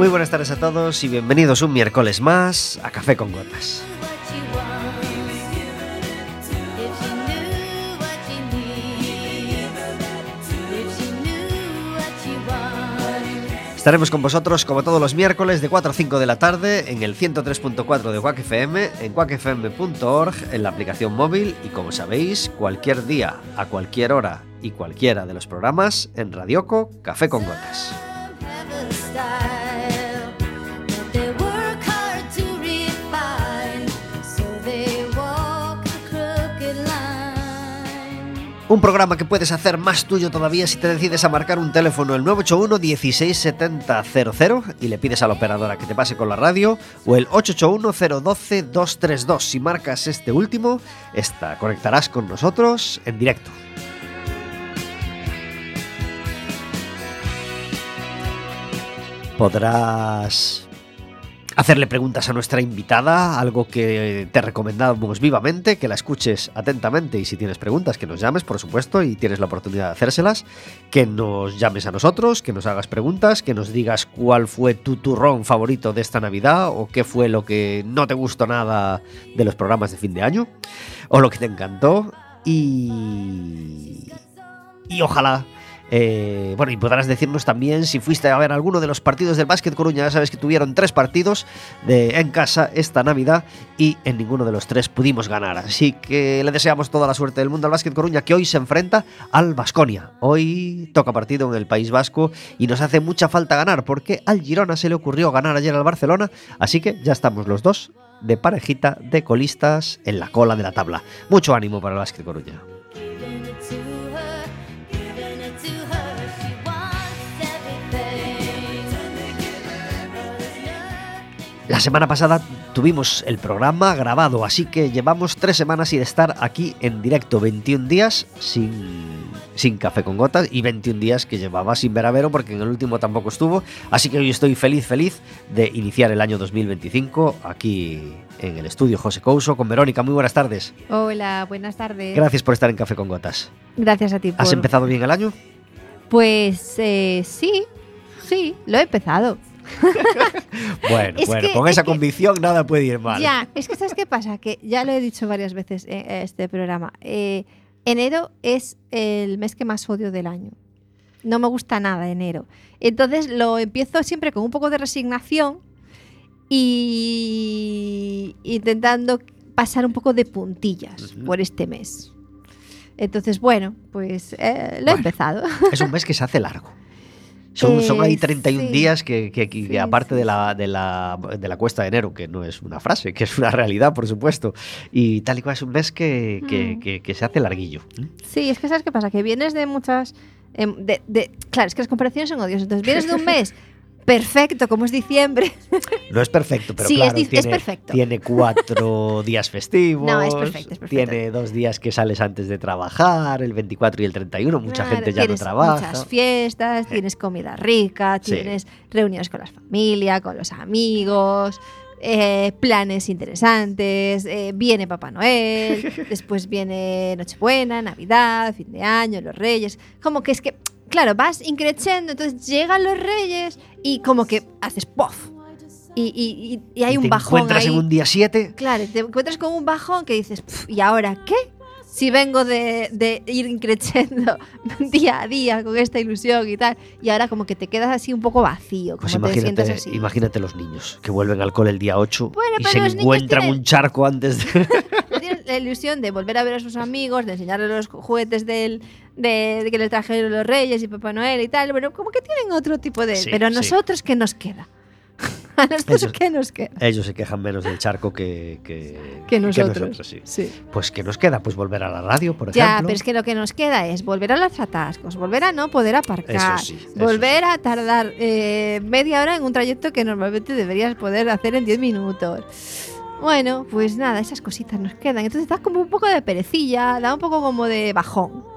Muy buenas tardes a todos y bienvenidos un miércoles más a Café con Gotas. Estaremos con vosotros como todos los miércoles de 4 a 5 de la tarde en el 103.4 de Quack FM, en quackfm.org, en la aplicación móvil y, como sabéis, cualquier día, a cualquier hora y cualquiera de los programas en Radioco Café con Gotas. Un programa que puedes hacer más tuyo todavía si te decides a marcar un teléfono, el 981 16 70 00, y le pides a la operadora que te pase con la radio, o el 881 012 232. Si marcas este último, conectarás con nosotros en directo. Podrás hacerle preguntas a nuestra invitada, algo que te recomendamos vivamente, que la escuches atentamente, y si tienes preguntas que nos llames, por supuesto, y tienes la oportunidad de hacérselas, que nos llames a nosotros, que nos hagas preguntas, que nos digas cuál fue tu turrón favorito de esta Navidad, o qué fue lo que no te gustó nada de los programas de fin de año, o lo que te encantó, y ojalá... y podrás decirnos también si fuiste a ver alguno de los partidos del Básquet Coruña. Ya sabes que tuvieron 3 partidos en casa esta Navidad y en ninguno de los 3 pudimos ganar. Así que le deseamos toda la suerte del mundo al Básquet Coruña, que hoy se enfrenta al Baskonia. Hoy toca partido en el País Vasco y nos hace mucha falta ganar, porque al Girona se le ocurrió ganar ayer al Barcelona. Así que ya estamos los dos de parejita de colistas en la cola de la tabla. Mucho ánimo para el Básquet Coruña. La semana pasada tuvimos el programa grabado, así que llevamos 3 semanas sin estar aquí en directo, 21 días sin Café con Gotas y 21 días que llevaba sin ver a Vero, porque en el último tampoco estuvo, así que hoy estoy feliz de iniciar el año 2025 aquí en el estudio José Couso con Verónica. Muy buenas tardes. Hola, buenas tardes. Gracias por estar en Café con Gotas. Gracias a ti. ¿Has empezado bien el año? Pues sí, lo he empezado. Bueno, con esa convicción nada puede ir mal. Ya, es que ¿sabes qué pasa? Que ya lo he dicho varias veces en este programa. Enero es el mes que más odio del año. No me gusta nada enero. Entonces lo empiezo siempre con un poco de resignación y intentando pasar un poco de puntillas por este mes. Entonces, bueno, pues lo he empezado. Es un mes que se hace largo. Son ahí 31 días que aparte de la cuesta de enero, que no es una frase, que es una realidad, por supuesto, y tal y cual es un mes que se hace larguillo. Sí, es que ¿sabes qué pasa? Que vienes de muchas... claro, es que las comparaciones son odiosas. Entonces vienes de un mes perfecto, como es diciembre. No es perfecto, pero sí, claro, es perfecto. Tiene 4 días festivos. No, es perfecto. Tiene 2 días que sales antes de trabajar, el 24 y el 31. Mucha gente ya no trabaja. Tienes muchas fiestas, tienes comida rica, tienes reuniones con la familia, con los amigos, planes interesantes, viene Papá Noel, después viene Nochebuena, Navidad, fin de año, los Reyes. Como que es que... Claro, vas increciendo, entonces llegan los Reyes y como que haces ¡pof! Y hay un bajón. ¿Te encuentras ahí en un día 7? Claro, te encuentras con un bajón que dices ¿y ahora qué? Si vengo de ir increciendo día a día con esta ilusión y tal, y ahora como que te quedas así un poco vacío. Pues como te sientas así. Imagínate los niños que vuelven al cole el día 8 y se los encuentran un charco antes de... Tienen la ilusión de volver a ver a sus amigos, de enseñarles los juguetes de que les trajeron los Reyes y Papá Noel y tal. Bueno, como que tienen otro tipo de... Sí, pero a nosotros, ¿qué nos queda? ¿A nosotros qué nos queda? Ellos se quejan menos del charco que nosotros. Sí. Pues ¿qué nos queda? Pues volver a la radio, por ejemplo. Ya, pero es que lo que nos queda es volver a los atascos, volver a no poder aparcar, volver a tardar media hora en un trayecto que normalmente deberías poder hacer en 10 minutos. Bueno, pues nada, esas cositas nos quedan. Entonces da como un poco de perecilla, da un poco como de bajón.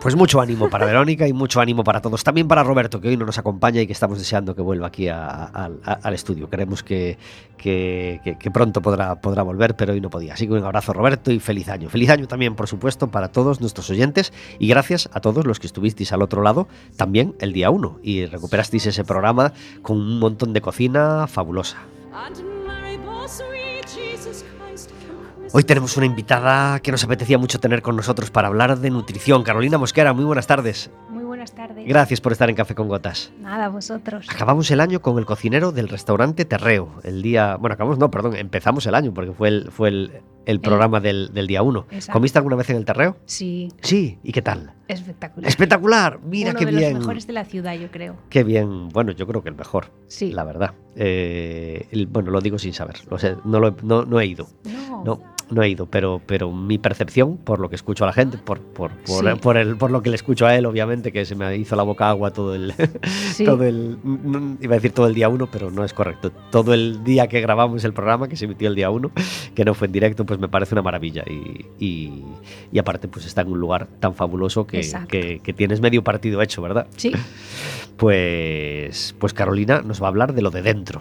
Pues mucho ánimo para Verónica y mucho ánimo para todos. También para Roberto, que hoy no nos acompaña y que estamos deseando que vuelva aquí al estudio. Queremos que pronto podrá volver, pero hoy no podía. Así que un abrazo, Roberto, y feliz año. Feliz año también, por supuesto, para todos nuestros oyentes y gracias a todos los que estuvisteis al otro lado también el día 1 y recuperasteis ese programa con un montón de cocina fabulosa. Hoy tenemos una invitada que nos apetecía mucho tener con nosotros para hablar de nutrición. Carolina Mosquera, muy buenas tardes. Muy buenas tardes. Gracias por estar en Café con Gotas. Nada, vosotros. Acabamos el año con el cocinero del restaurante Terreo. Empezamos el año porque fue el programa del día 1. Exacto. ¿Comiste alguna vez en el Terreo? Sí. Sí, ¿y qué tal? Espectacular. ¡Espectacular! Mira Uno qué de bien. los mejores de la ciudad, yo creo. Qué bien. Bueno, yo creo que el mejor. Sí. La verdad. Bueno, lo digo sin saber. Lo sé, no he ido. No he ido, pero mi percepción, por lo que escucho a la gente, por lo que le escucho a él, obviamente, que se me hizo la boca agua Sí. iba a decir todo el día 1, pero no es correcto. Todo el día que grabamos el programa, que se emitió el día 1, que no fue en directo, pues me parece una maravilla. Y aparte, pues está en un lugar tan fabuloso que tienes medio partido hecho, ¿verdad? Sí. Pues Carolina nos va a hablar de lo de dentro.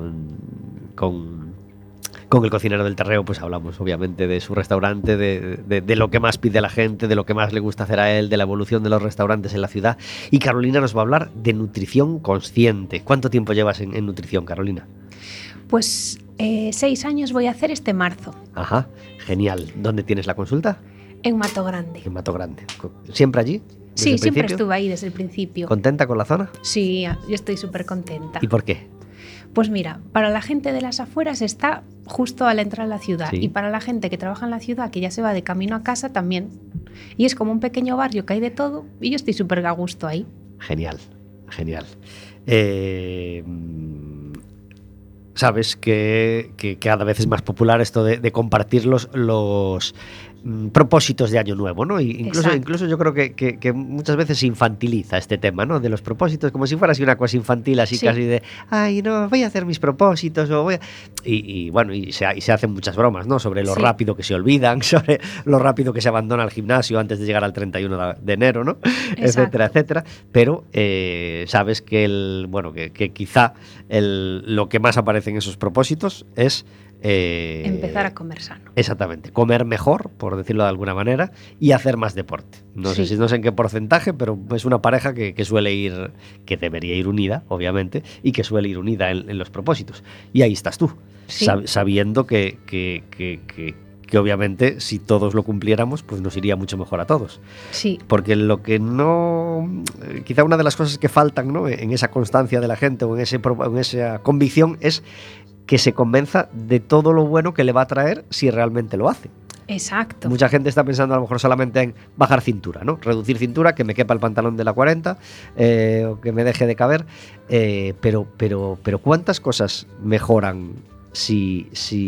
Con el cocinero del Terreo pues hablamos obviamente de su restaurante, de lo que más pide la gente, de lo que más le gusta hacer a él, de la evolución de los restaurantes en la ciudad. Y Carolina nos va a hablar de nutrición consciente. ¿Cuánto tiempo llevas en nutrición, Carolina? Pues 6 años voy a hacer este marzo. Ajá, genial. ¿Dónde tienes la consulta? En Mato Grande. En Mato Grande. ¿Siempre allí? Sí, siempre principio? estuve ahí desde el principio. ¿Contenta con la zona? Sí, yo estoy súper contenta. ¿Y por qué? Pues mira, para la gente de las afueras está justo al entrar a la ciudad, Sí. y para la gente que trabaja en la ciudad, que ya se va de camino a casa también. Y es como un pequeño barrio que hay de todo y yo estoy súper a gusto ahí. Genial. Sabes que cada vez es más popular esto de compartir los propósitos de año nuevo, ¿no? Incluso yo creo que muchas veces se infantiliza este tema, ¿no? De los propósitos, como si fuera así una cosa infantil, así Sí. casi de, ay, no, voy a hacer mis propósitos, o voy a... Y se hacen muchas bromas, ¿no? Sobre lo Sí. rápido que se olvidan, sobre lo rápido que se abandona el gimnasio antes de llegar al 31 de enero, ¿no? Etcétera, etcétera. Pero sabes que quizá lo que más aparece en esos propósitos es Empezar a comer sano. Exactamente, comer mejor, por decirlo de alguna manera, y hacer más deporte. No sé en qué porcentaje, pero es una pareja que suele ir, que debería ir unida, obviamente, y que suele ir unida en los propósitos. Y ahí estás tú, Sí. sabiendo que obviamente si todos lo cumpliéramos, pues nos iría mucho mejor a todos. Sí. Porque lo que no... Quizá una de las cosas que faltan, ¿no?, en esa constancia de la gente o en esa convicción es que se convenza de todo lo bueno que le va a traer si realmente lo hace. Exacto. Mucha gente está pensando a lo mejor solamente en bajar cintura, ¿no? Reducir cintura, que me quepa el pantalón de la 40, o que me deje de caber. Pero ¿cuántas cosas mejoran si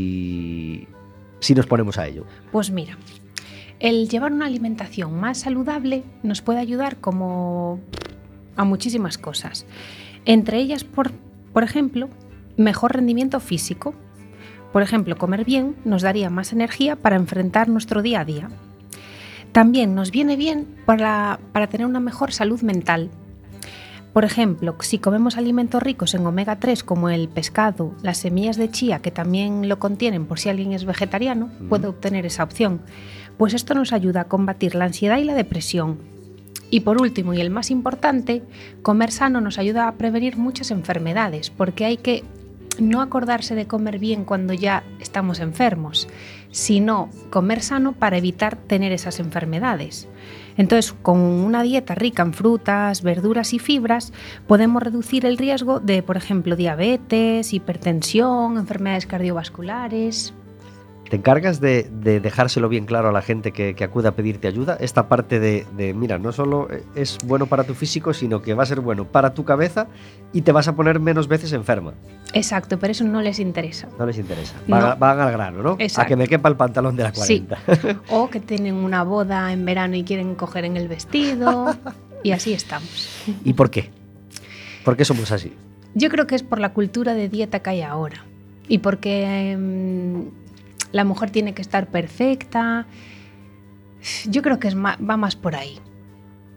nos ponemos a ello? Pues mira, el llevar una alimentación más saludable nos puede ayudar como a muchísimas cosas. Entre ellas, por ejemplo, mejor rendimiento físico. Por ejemplo, comer bien nos daría más energía para enfrentar nuestro día a día. También nos viene bien para tener una mejor salud mental. Por ejemplo, si comemos alimentos ricos en omega 3 como el pescado, las semillas de chía, que también lo contienen por si alguien es vegetariano, puede obtener esa opción. Pues esto nos ayuda a combatir la ansiedad y la depresión. Y por último, y el más importante, comer sano nos ayuda a prevenir muchas enfermedades, porque hay que no acordarse de comer bien cuando ya estamos enfermos, sino comer sano para evitar tener esas enfermedades. Entonces, con una dieta rica en frutas, verduras y fibras, podemos reducir el riesgo de, por ejemplo, diabetes, hipertensión, enfermedades cardiovasculares. ¿Te encargas de dejárselo bien claro a la gente que acude a pedirte ayuda? Esta parte de, mira, no solo es bueno para tu físico, sino que va a ser bueno para tu cabeza y te vas a poner menos veces enferma. Exacto, pero eso no les interesa. No les interesa. No. Van al grano, ¿no? Exacto. A que me quepa el pantalón de la 40. Sí. O que tienen una boda en verano y quieren coger en el vestido. Y así estamos. ¿Y por qué? ¿Por qué somos así? Yo creo que es por la cultura de dieta que hay ahora. Y porque la mujer tiene que estar perfecta. Yo creo que va más por ahí.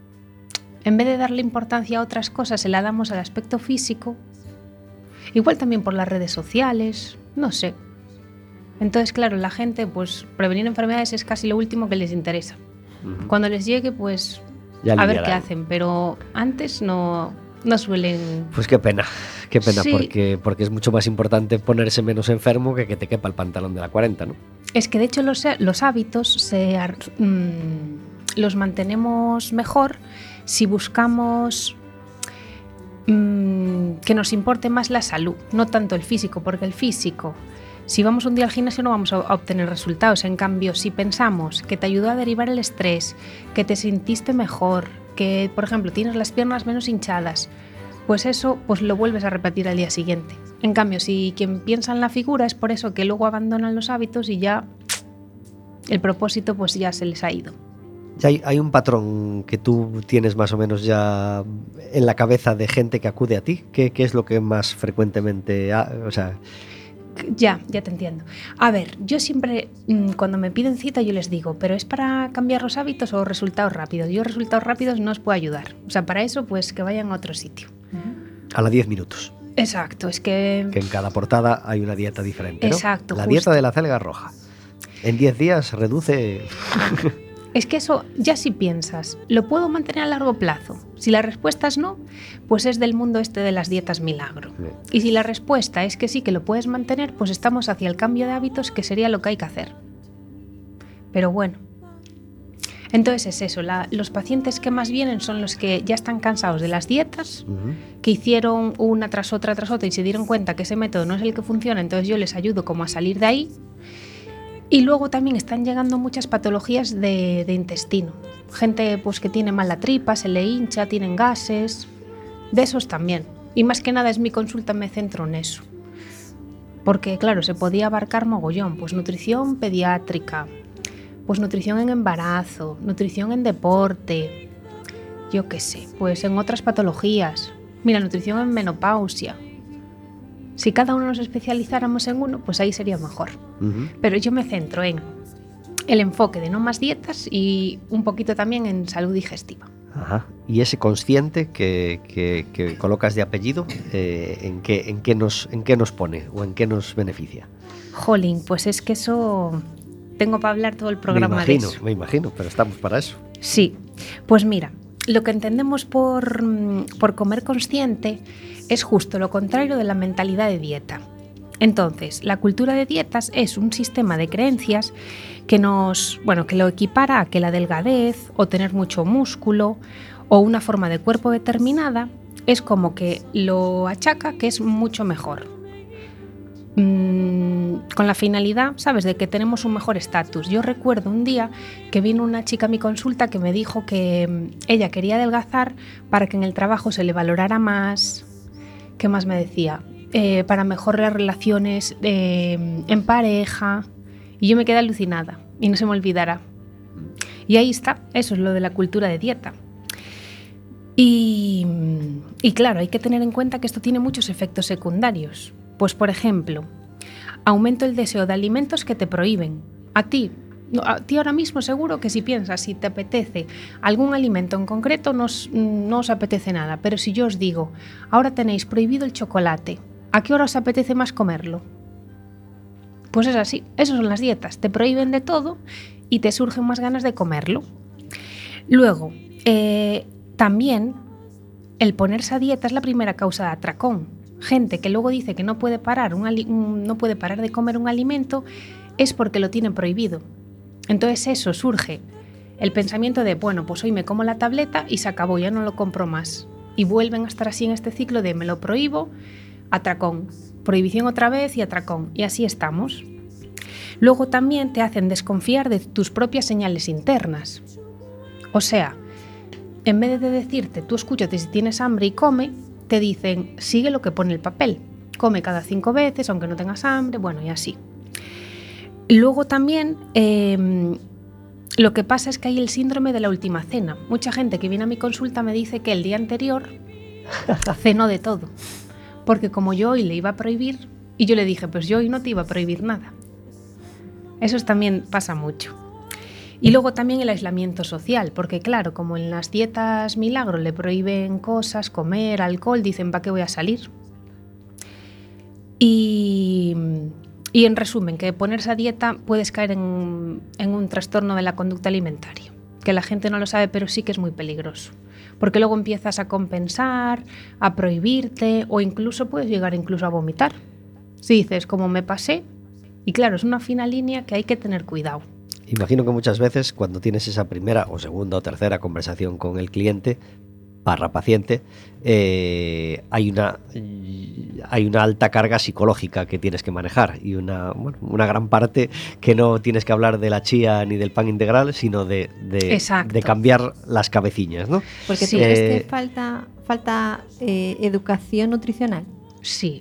en vez de darle importancia a otras cosas, se la damos al aspecto físico. Igual también por las redes sociales, no sé. Entonces, claro, la gente, pues prevenir enfermedades es casi lo último que les interesa. Cuando les llegue, pues a ver qué hacen, pero antes no suelen... Pues qué pena, Sí. porque es mucho más importante ponerse menos enfermo que te quepa el pantalón de la 40, ¿no? Es que de hecho los hábitos los mantenemos mejor si buscamos que nos importe más la salud, no tanto el físico, porque el físico, si vamos un día al gimnasio no vamos a obtener resultados. En cambio, si pensamos que te ayudó a derivar el estrés, que te sentiste mejor, que por ejemplo tienes las piernas menos hinchadas, pues eso pues lo vuelves a repetir al día siguiente. En cambio, si quien piensa en la figura es por eso que luego abandonan los hábitos y ya el propósito pues ya se les ha ido. Ya hay un patrón que tú tienes más o menos ya en la cabeza de gente que acude a ti. ¿Qué es lo que más frecuentemente... Ya te entiendo. A ver, yo siempre, cuando me piden cita, yo les digo, ¿pero es para cambiar los hábitos o resultados rápidos? Yo resultados rápidos no os puedo ayudar. O sea, para eso, pues que vayan a otro sitio. A la 10 minutos. Exacto, es que... Que en cada portada hay una dieta diferente, ¿no? Exacto, La justo. dieta de la acelga roja. En 10 días reduce... Es que eso, ya si piensas, ¿lo puedo mantener a largo plazo? Si la respuesta es no, pues es del mundo este de las dietas milagro. Bien. Y si la respuesta es que sí, que lo puedes mantener, pues estamos hacia el cambio de hábitos, que sería lo que hay que hacer. Pero bueno. Entonces es eso, los pacientes que más vienen son los que ya están cansados de las dietas, que hicieron una tras otra y se dieron cuenta que ese método no es el que funciona, entonces yo les ayudo como a salir de ahí. Y luego también están llegando muchas patologías de intestino. Gente pues que tiene mala tripa, se le hincha, tienen gases, de esos también. Y más que nada es mi consulta, me centro en eso. Porque claro, se podía abarcar mogollón, pues nutrición pediátrica, pues nutrición en embarazo, nutrición en deporte, yo qué sé, pues en otras patologías. Mira, nutrición en menopausia. Si cada uno nos especializáramos en uno, pues ahí sería mejor. Pero yo me centro en el enfoque de no más dietas y un poquito también en salud digestiva. Ajá. Y ese consciente que colocas de apellido, ¿en qué nos pone o en qué nos beneficia? Jolín, pues es que eso tengo para hablar todo el programa de eso. Me imagino, pero estamos para eso. Sí, pues mira, lo que entendemos por comer consciente es justo lo contrario de la mentalidad de dieta. Entonces, la cultura de dietas es un sistema de creencias que lo equipara a que la delgadez o tener mucho músculo o una forma de cuerpo determinada es como que lo achaca que es mucho mejor. Con la finalidad, ¿sabes?, de que tenemos un mejor estatus. Yo recuerdo un día que vino una chica a mi consulta que me dijo que ella quería adelgazar para que en el trabajo se le valorara más. ¿Qué más me decía? Para mejorar las relaciones en pareja. Y yo me quedé alucinada y no se me olvidará. Y ahí está, eso es lo de la cultura de dieta. Y claro, hay que tener en cuenta que esto tiene muchos efectos secundarios. Pues por ejemplo, aumento el deseo de alimentos que te prohíben. A ti ahora mismo seguro que si piensas, si te apetece algún alimento en concreto, no os apetece nada. Pero si yo os digo, ahora tenéis prohibido el chocolate, ¿a qué hora os apetece más comerlo? Pues es así, esas son las dietas. Te prohíben de todo y te surgen más ganas de comerlo. Luego, también el ponerse a dieta es la primera causa de atracón. Gente que luego dice que no puede parar de comer un alimento es porque lo tienen prohibido. Entonces eso surge el pensamiento de, bueno, pues hoy me como la tableta y se acabó, ya no lo compro más. Y vuelven a estar así en este ciclo de me lo prohíbo, atracón, prohibición otra vez y atracón. Y así estamos. Luego también te hacen desconfiar de tus propias señales internas. O sea, en vez de decirte, tú escúchate si tienes hambre y come, te dicen, sigue lo que pone el papel. Come cada 5 veces, aunque no tengas hambre, bueno, y así. Luego también lo que pasa es que hay el síndrome de la última cena. Mucha gente que viene a mi consulta me dice que el día anterior cenó de todo. Porque como yo hoy le iba a prohibir, y yo le dije, pues yo hoy no te iba a prohibir nada. Eso también pasa mucho. Y luego también el aislamiento social, porque claro, como en las dietas milagro le prohíben cosas, comer, alcohol, dicen, ¿para qué voy a salir? Y en resumen, que ponerse a dieta puedes caer en un trastorno de la conducta alimentaria, que la gente no lo sabe, pero sí que es muy peligroso, porque luego empiezas a compensar, a prohibirte o incluso puedes llegar incluso a vomitar. Si dices, como me pasé, y claro, es una fina línea que hay que tener cuidado. Imagino que muchas veces cuando tienes esa primera o segunda o tercera conversación con el cliente / paciente, hay una alta carga psicológica que tienes que manejar y una gran parte que no tienes que hablar de la chía ni del pan integral, sino de cambiar las cabeciñas, ¿no? Porque tú crees que falta educación nutricional. Sí.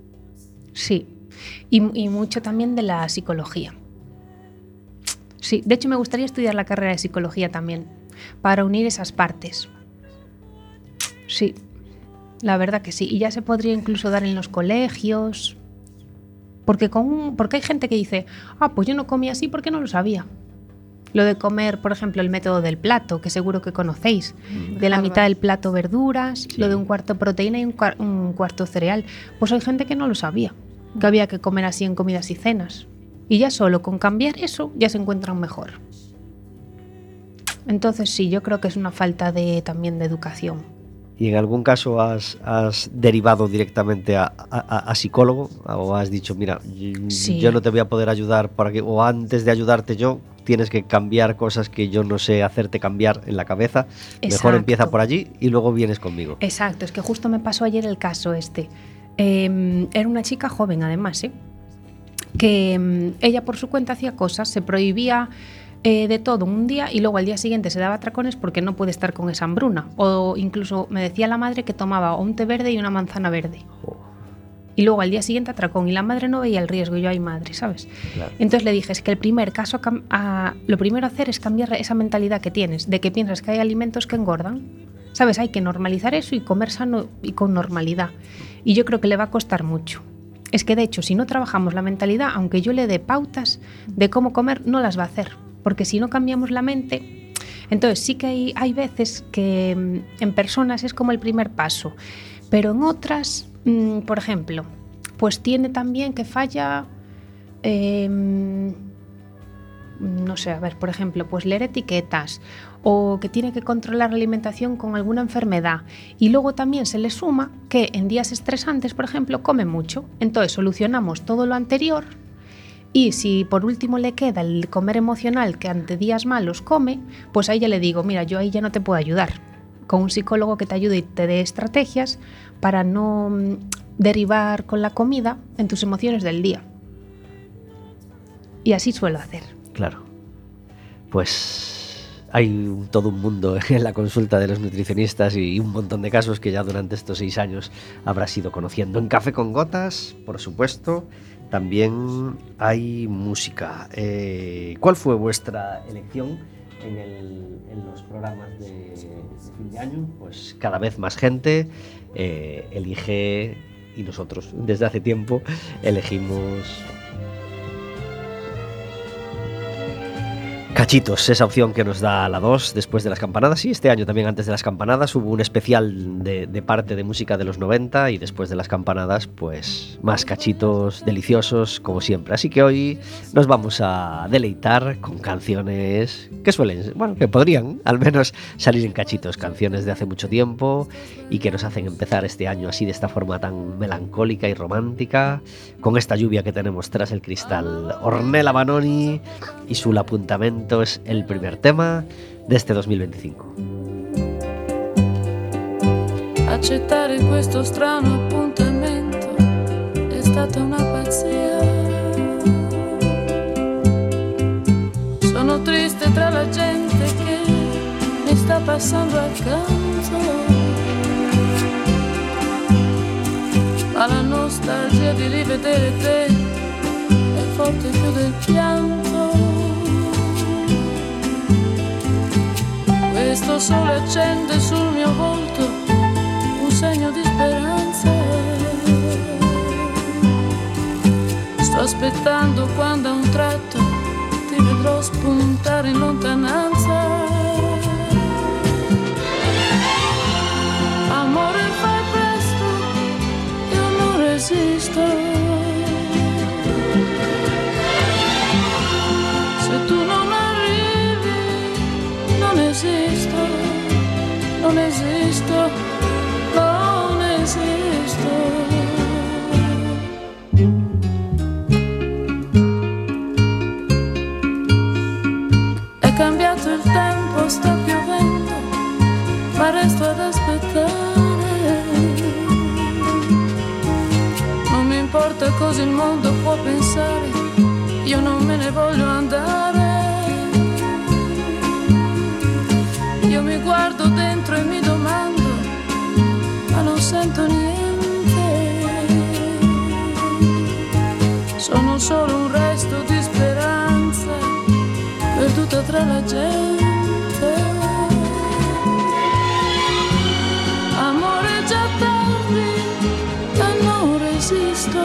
Y mucho también de la psicología. Sí, de hecho me gustaría estudiar la carrera de psicología también, para unir esas partes. Sí, la verdad que sí. Y ya se podría incluso dar en los colegios. Porque hay gente que dice, pues yo no comía así porque no lo sabía. Lo de comer, por ejemplo, el método del plato, que seguro que conocéis. De la mitad del plato verduras, sí. Lo de un cuarto proteína y un cuarto cereal. Pues hay gente que no lo sabía, que había que comer así en comidas y cenas. Y ya solo con cambiar eso ya se encuentran mejor. Entonces sí, yo creo que es una falta también de educación. ¿Y en algún caso has derivado directamente a psicólogo? ¿O has dicho, mira, sí, yo no te voy a poder ayudar o antes de ayudarte yo tienes que cambiar cosas que yo no sé hacerte cambiar en la cabeza? Exacto. Mejor empieza por allí y luego vienes conmigo. Exacto, es que justo me pasó ayer el caso este. Era una chica joven además, que ella por su cuenta hacía cosas, se prohibía de todo un día y luego al día siguiente se daba atracones porque no puede estar con esa hambruna. O incluso me decía la madre que tomaba un té verde y una manzana verde. Y luego al día siguiente atracón y la madre no veía el riesgo. Y yo, ay madre, ¿sabes? Claro. Entonces le dije, es que lo primero a hacer es cambiar esa mentalidad que tienes, de que piensas que hay alimentos que engordan. ¿Sabes? Hay que normalizar eso y comer sano y con normalidad. Y yo creo que le va a costar mucho. Es que de hecho, si no trabajamos la mentalidad, aunque yo le dé pautas de cómo comer, no las va a hacer. Porque si no cambiamos la mente, entonces sí que hay veces que en personas es como el primer paso, pero en otras, por ejemplo, pues tiene también que falla, no sé, a ver, por ejemplo, pues leer etiquetas o que tiene que controlar la alimentación con alguna enfermedad y luego también se le suma que en días estresantes, por ejemplo, come mucho. Entonces solucionamos todo lo anterior. Y si por último le queda el comer emocional que ante días malos come, pues ahí ya le digo, mira, yo ahí ya no te puedo ayudar. Con un psicólogo que te ayude y te dé estrategias para no derivar con la comida en tus emociones del día. Y así suelo hacer. Claro. Pues hay todo un mundo en la consulta de los nutricionistas y un montón de casos que ya durante estos 6 años habrás ido conociendo. En Café con Gotas, por supuesto, también hay música. ¿Cuál fue vuestra elección en los programas de fin de año? Pues cada vez más gente elige, y nosotros desde hace tiempo elegimos Cachitos, esa opción que nos da la 2 después de las campanadas. Y este año también antes de las campanadas hubo un especial de parte de música de los 90 y después de las campanadas pues más cachitos deliciosos como siempre. Así que hoy nos vamos a deleitar con canciones que que podrían al menos salir en cachitos, canciones de hace mucho tiempo y que nos hacen empezar este año así de esta forma tan melancólica y romántica, con esta lluvia que tenemos tras el cristal. Ornella Vanoni y su L'appuntamento es el primer tema de este 2025. Accettare questo strano appuntamento è stata una pazzia. Sono triste tra la gente che mi sta passando accanto, ma la nostalgia di rivedere te è forte più del pianto. Questo sole accende sul mio volto un segno di speranza. Sto aspettando quando a un tratto ti vedrò vedrò spuntare in lontananza. Amore, fai presto, io non resisto. Se tu non arrivi, non esisto, non esisto, non esisto. È cambiato il tempo, sta piovendo, ma resto ad aspettare. Non mi importa cosa il mondo può pensare, io non me ne voglio andare. Io mi guardo dentro e mi domando, ma non sento niente. Sono solo un resto di speranza, perduta tra la gente. Amore, già tardi, e non resisto.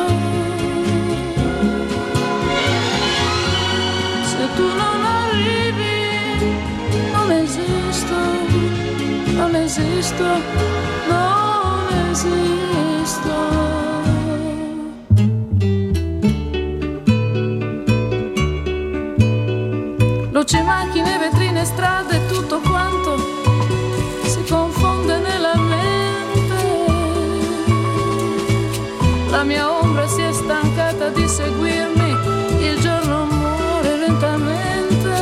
Se tu non arrivi, non esisto, non esisto, non esisto. Luci, macchine, vetrine, strade, tutto quanto si confonde nella mente. La mia ombra si è stancata di seguirmi, il giorno muore lentamente.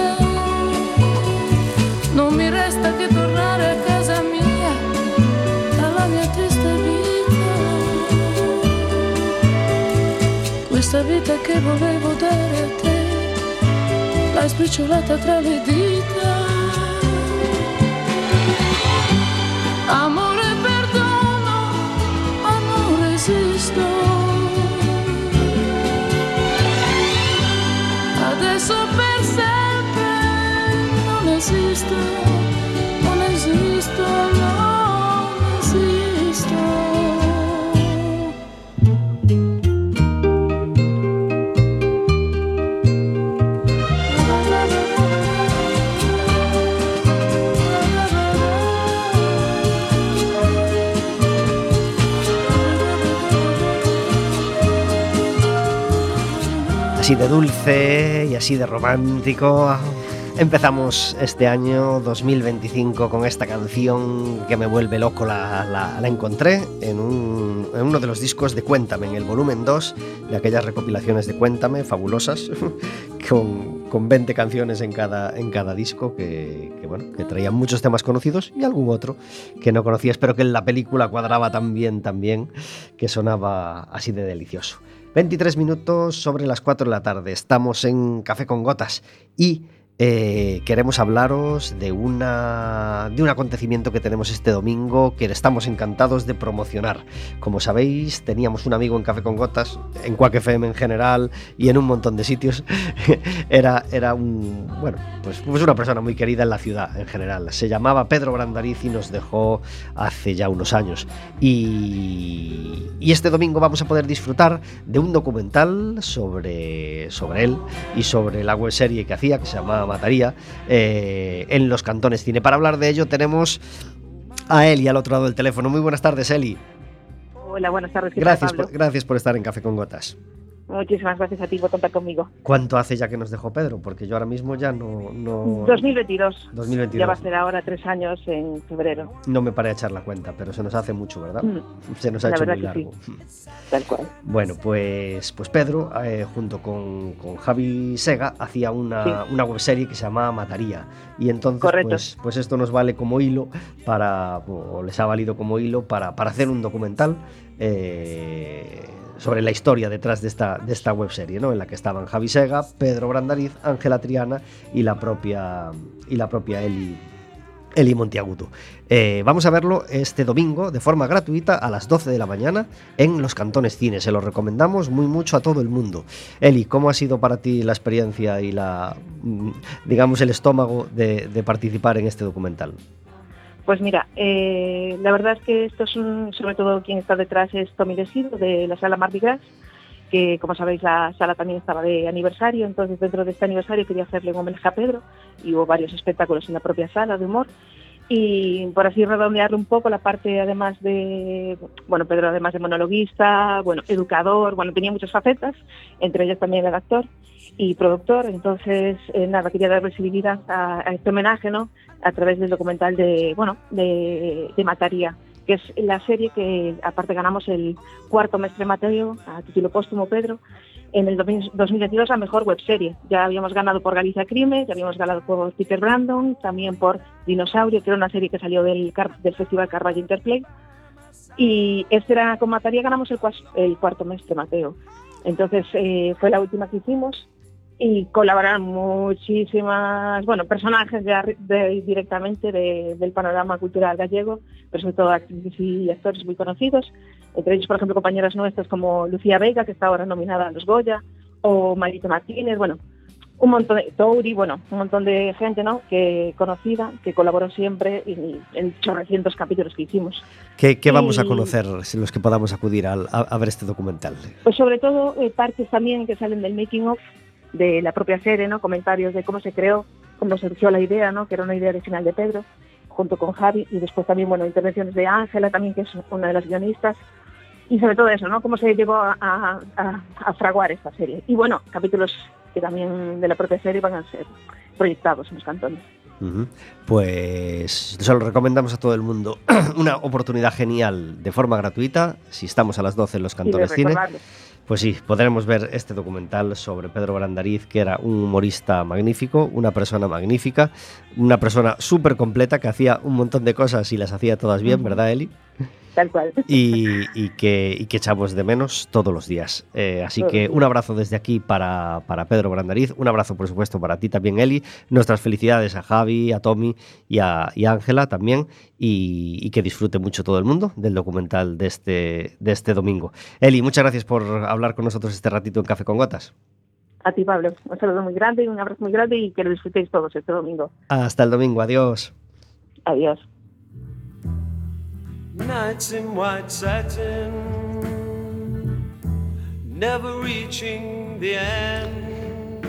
Non mi resta che tornare a casa mia, alla mia triste vita. Questa vita che volevo dare a te, l'hai spicciolata tra le dita. Amore, perdono, ma non resisto. Adesso per sempre non esisto, non esisto, non esisto. Así de dulce y así de romántico empezamos este año 2025 con esta canción que me vuelve loco. La encontré en uno de los discos de Cuéntame, en el volumen 2 de aquellas recopilaciones de Cuéntame fabulosas con 20 canciones en cada disco que traían muchos temas conocidos y algún otro que no conocías, pero que en la película cuadraba tan bien que sonaba así de delicioso. 23 minutos sobre las 4 de la tarde. Estamos en Café con Gotas y queremos hablaros de un acontecimiento que tenemos este domingo que estamos encantados de promocionar. Como sabéis, teníamos un amigo en Café con Gotas, en Quack FM en general y en un montón de sitios. Era pues una persona muy querida en la ciudad en general. Se llamaba Pedro Brandariz y nos dejó hace ya unos años. Y este domingo vamos a poder disfrutar de un documental sobre él y sobre la webserie que hacía, que se llamaba Mataría, en Los Cantones Cine. Para hablar de ello tenemos a Eli al otro lado del teléfono. Muy buenas tardes, Eli. Hola, buenas tardes. Gracias por estar en Café con Gotas. Muchísimas gracias a ti por contar conmigo. ¿Cuánto hace ya que nos dejó Pedro? Porque yo ahora mismo ya no... 2022. 2022. Ya va a ser ahora 3 años en febrero. No me paré a echar la cuenta, pero se nos hace mucho, ¿verdad? Se nos ha hecho muy largo. Sí. Tal cual. Bueno, pues Pedro, junto con Javi Sega, hacía una webserie que se llamaba Mataría. Y entonces, pues esto nos vale como hilo o les ha valido como hilo para hacer un documental sobre la historia detrás de esta webserie, ¿no? En la que estaban Javi Sega, Pedro Brandariz, Ángela Triana y la propia Eli Monteagudo. Vamos a verlo este domingo de forma gratuita a las 12 de la mañana en Los Cantones Cine. Se lo recomendamos muy mucho a todo el mundo. Eli, ¿cómo ha sido para ti la experiencia y el estómago de participar en este documental? Pues mira, la verdad es que esto es sobre todo quien está detrás es Tommy Desido de la Sala Mardi Gras que como sabéis la sala también estaba de aniversario, entonces dentro de este aniversario quería hacerle un homenaje a Pedro y hubo varios espectáculos en la propia sala de humor. Y por así redondearle un poco la parte, además de, bueno, Pedro además de monologuista, bueno, educador, bueno, tenía muchas facetas, entre ellas también el actor y productor. Entonces, nada, quería dar visibilidad a este homenaje, ¿no?, a través del documental de Mataría, que es la serie que aparte ganamos el cuarto Mestre Mateo, a título póstumo Pedro, en el 2022 a mejor webserie. Ya habíamos ganado por Galicia Crime, ya habíamos ganado por Peter Brandon, también por Dinosaurio, que era una serie que salió del Festival Carballo Interplay. Y con Mataría ganamos el cuarto Mestre Mateo. Entonces fue la última que hicimos y colaboraron muchísimas, personajes directamente del panorama cultural gallego, pero sobre todo actrices y actores muy conocidos. Entre ellos, por ejemplo, compañeras nuestras como Lucía Veiga, que está ahora nominada a los Goya, o Marita Martínez, un montón de Touri, un montón de gente, ¿no?, que conocida, que colaboró siempre en chorrocientos capítulos que hicimos. ¿Qué vamos a conocer los que podamos acudir a ver este documental? Pues sobre todo partes también que salen del making of de la propia serie, ¿no?, comentarios de cómo se creó, cómo surgió la idea, ¿no?, que era una idea original de Pedro, junto con Javi, y después también, intervenciones de Ángela también, que es una de las guionistas. Y sobre todo eso, ¿no?, cómo se llegó a fraguar esta serie. Y capítulos que también de la propia serie van a ser proyectados en los cantones. Pues se lo recomendamos a todo el mundo. Una oportunidad genial de forma gratuita. Si estamos a las 12 en los cantones cine, pues sí, podremos ver este documental sobre Pedro Brandariz, que era un humorista magnífico, una persona magnífica, una persona súper completa que hacía un montón de cosas y las hacía todas bien, ¿verdad, Eli? Tal cual. Y que echamos de menos todos los días. Así que un abrazo desde aquí para Pedro Brandariz, un abrazo por supuesto para ti también, Eli, nuestras felicidades a Javi, a Tommy y a Ángela también, y que disfrute mucho todo el mundo del documental de este domingo. Eli, muchas gracias por hablar con nosotros este ratito en Café con Gotas. A ti, Pablo, un saludo muy grande y un abrazo muy grande y que lo disfrutéis todos este domingo. Hasta el domingo, adiós. Adiós. Nights in white satin, never reaching the end.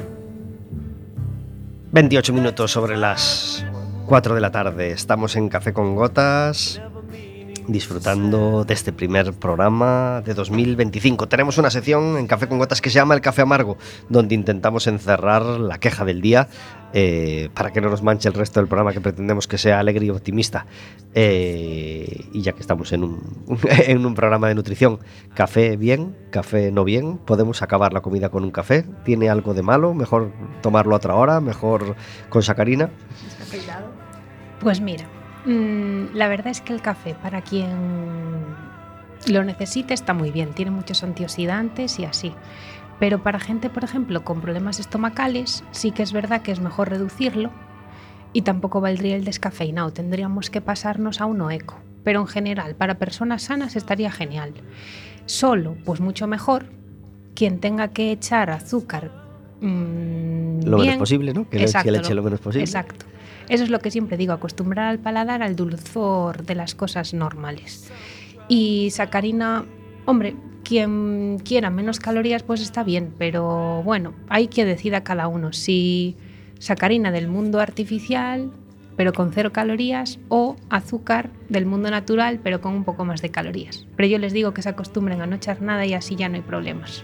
28 minutos sobre las 4 de la tarde. Estamos en Café con Gotas, disfrutando de este primer programa de 2025. Tenemos una sección en Café con Gotas que se llama El Café Amargo, donde intentamos encerrar la queja del día para que no nos manche el resto del programa, que pretendemos que sea alegre y optimista. Y ya que estamos en un programa de nutrición, café bien, café no bien, podemos acabar la comida con un café. ¿Tiene algo de malo? ¿Mejor tomarlo a otra hora? ¿Mejor con sacarina? Pues mira, la verdad es que el café, para quien lo necesite, está muy bien, tiene muchos antioxidantes y así. Pero para gente, por ejemplo, con problemas estomacales, sí que es verdad que es mejor reducirlo y tampoco valdría el descafeinado, tendríamos que pasarnos a uno eco. Pero en general, para personas sanas estaría genial. Solo, pues mucho mejor, quien tenga que echar azúcar lo menos posible, ¿no? Que le eche lo menos posible. Exacto. Eso es lo que siempre digo, acostumbrar al paladar al dulzor de las cosas normales. Y sacarina, hombre, quien quiera menos calorías pues está bien, pero bueno, hay que decida cada uno si sacarina del mundo artificial pero con 0 calorías o azúcar del mundo natural pero con un poco más de calorías. Pero yo les digo que se acostumbren a no echar nada y así ya no hay problemas.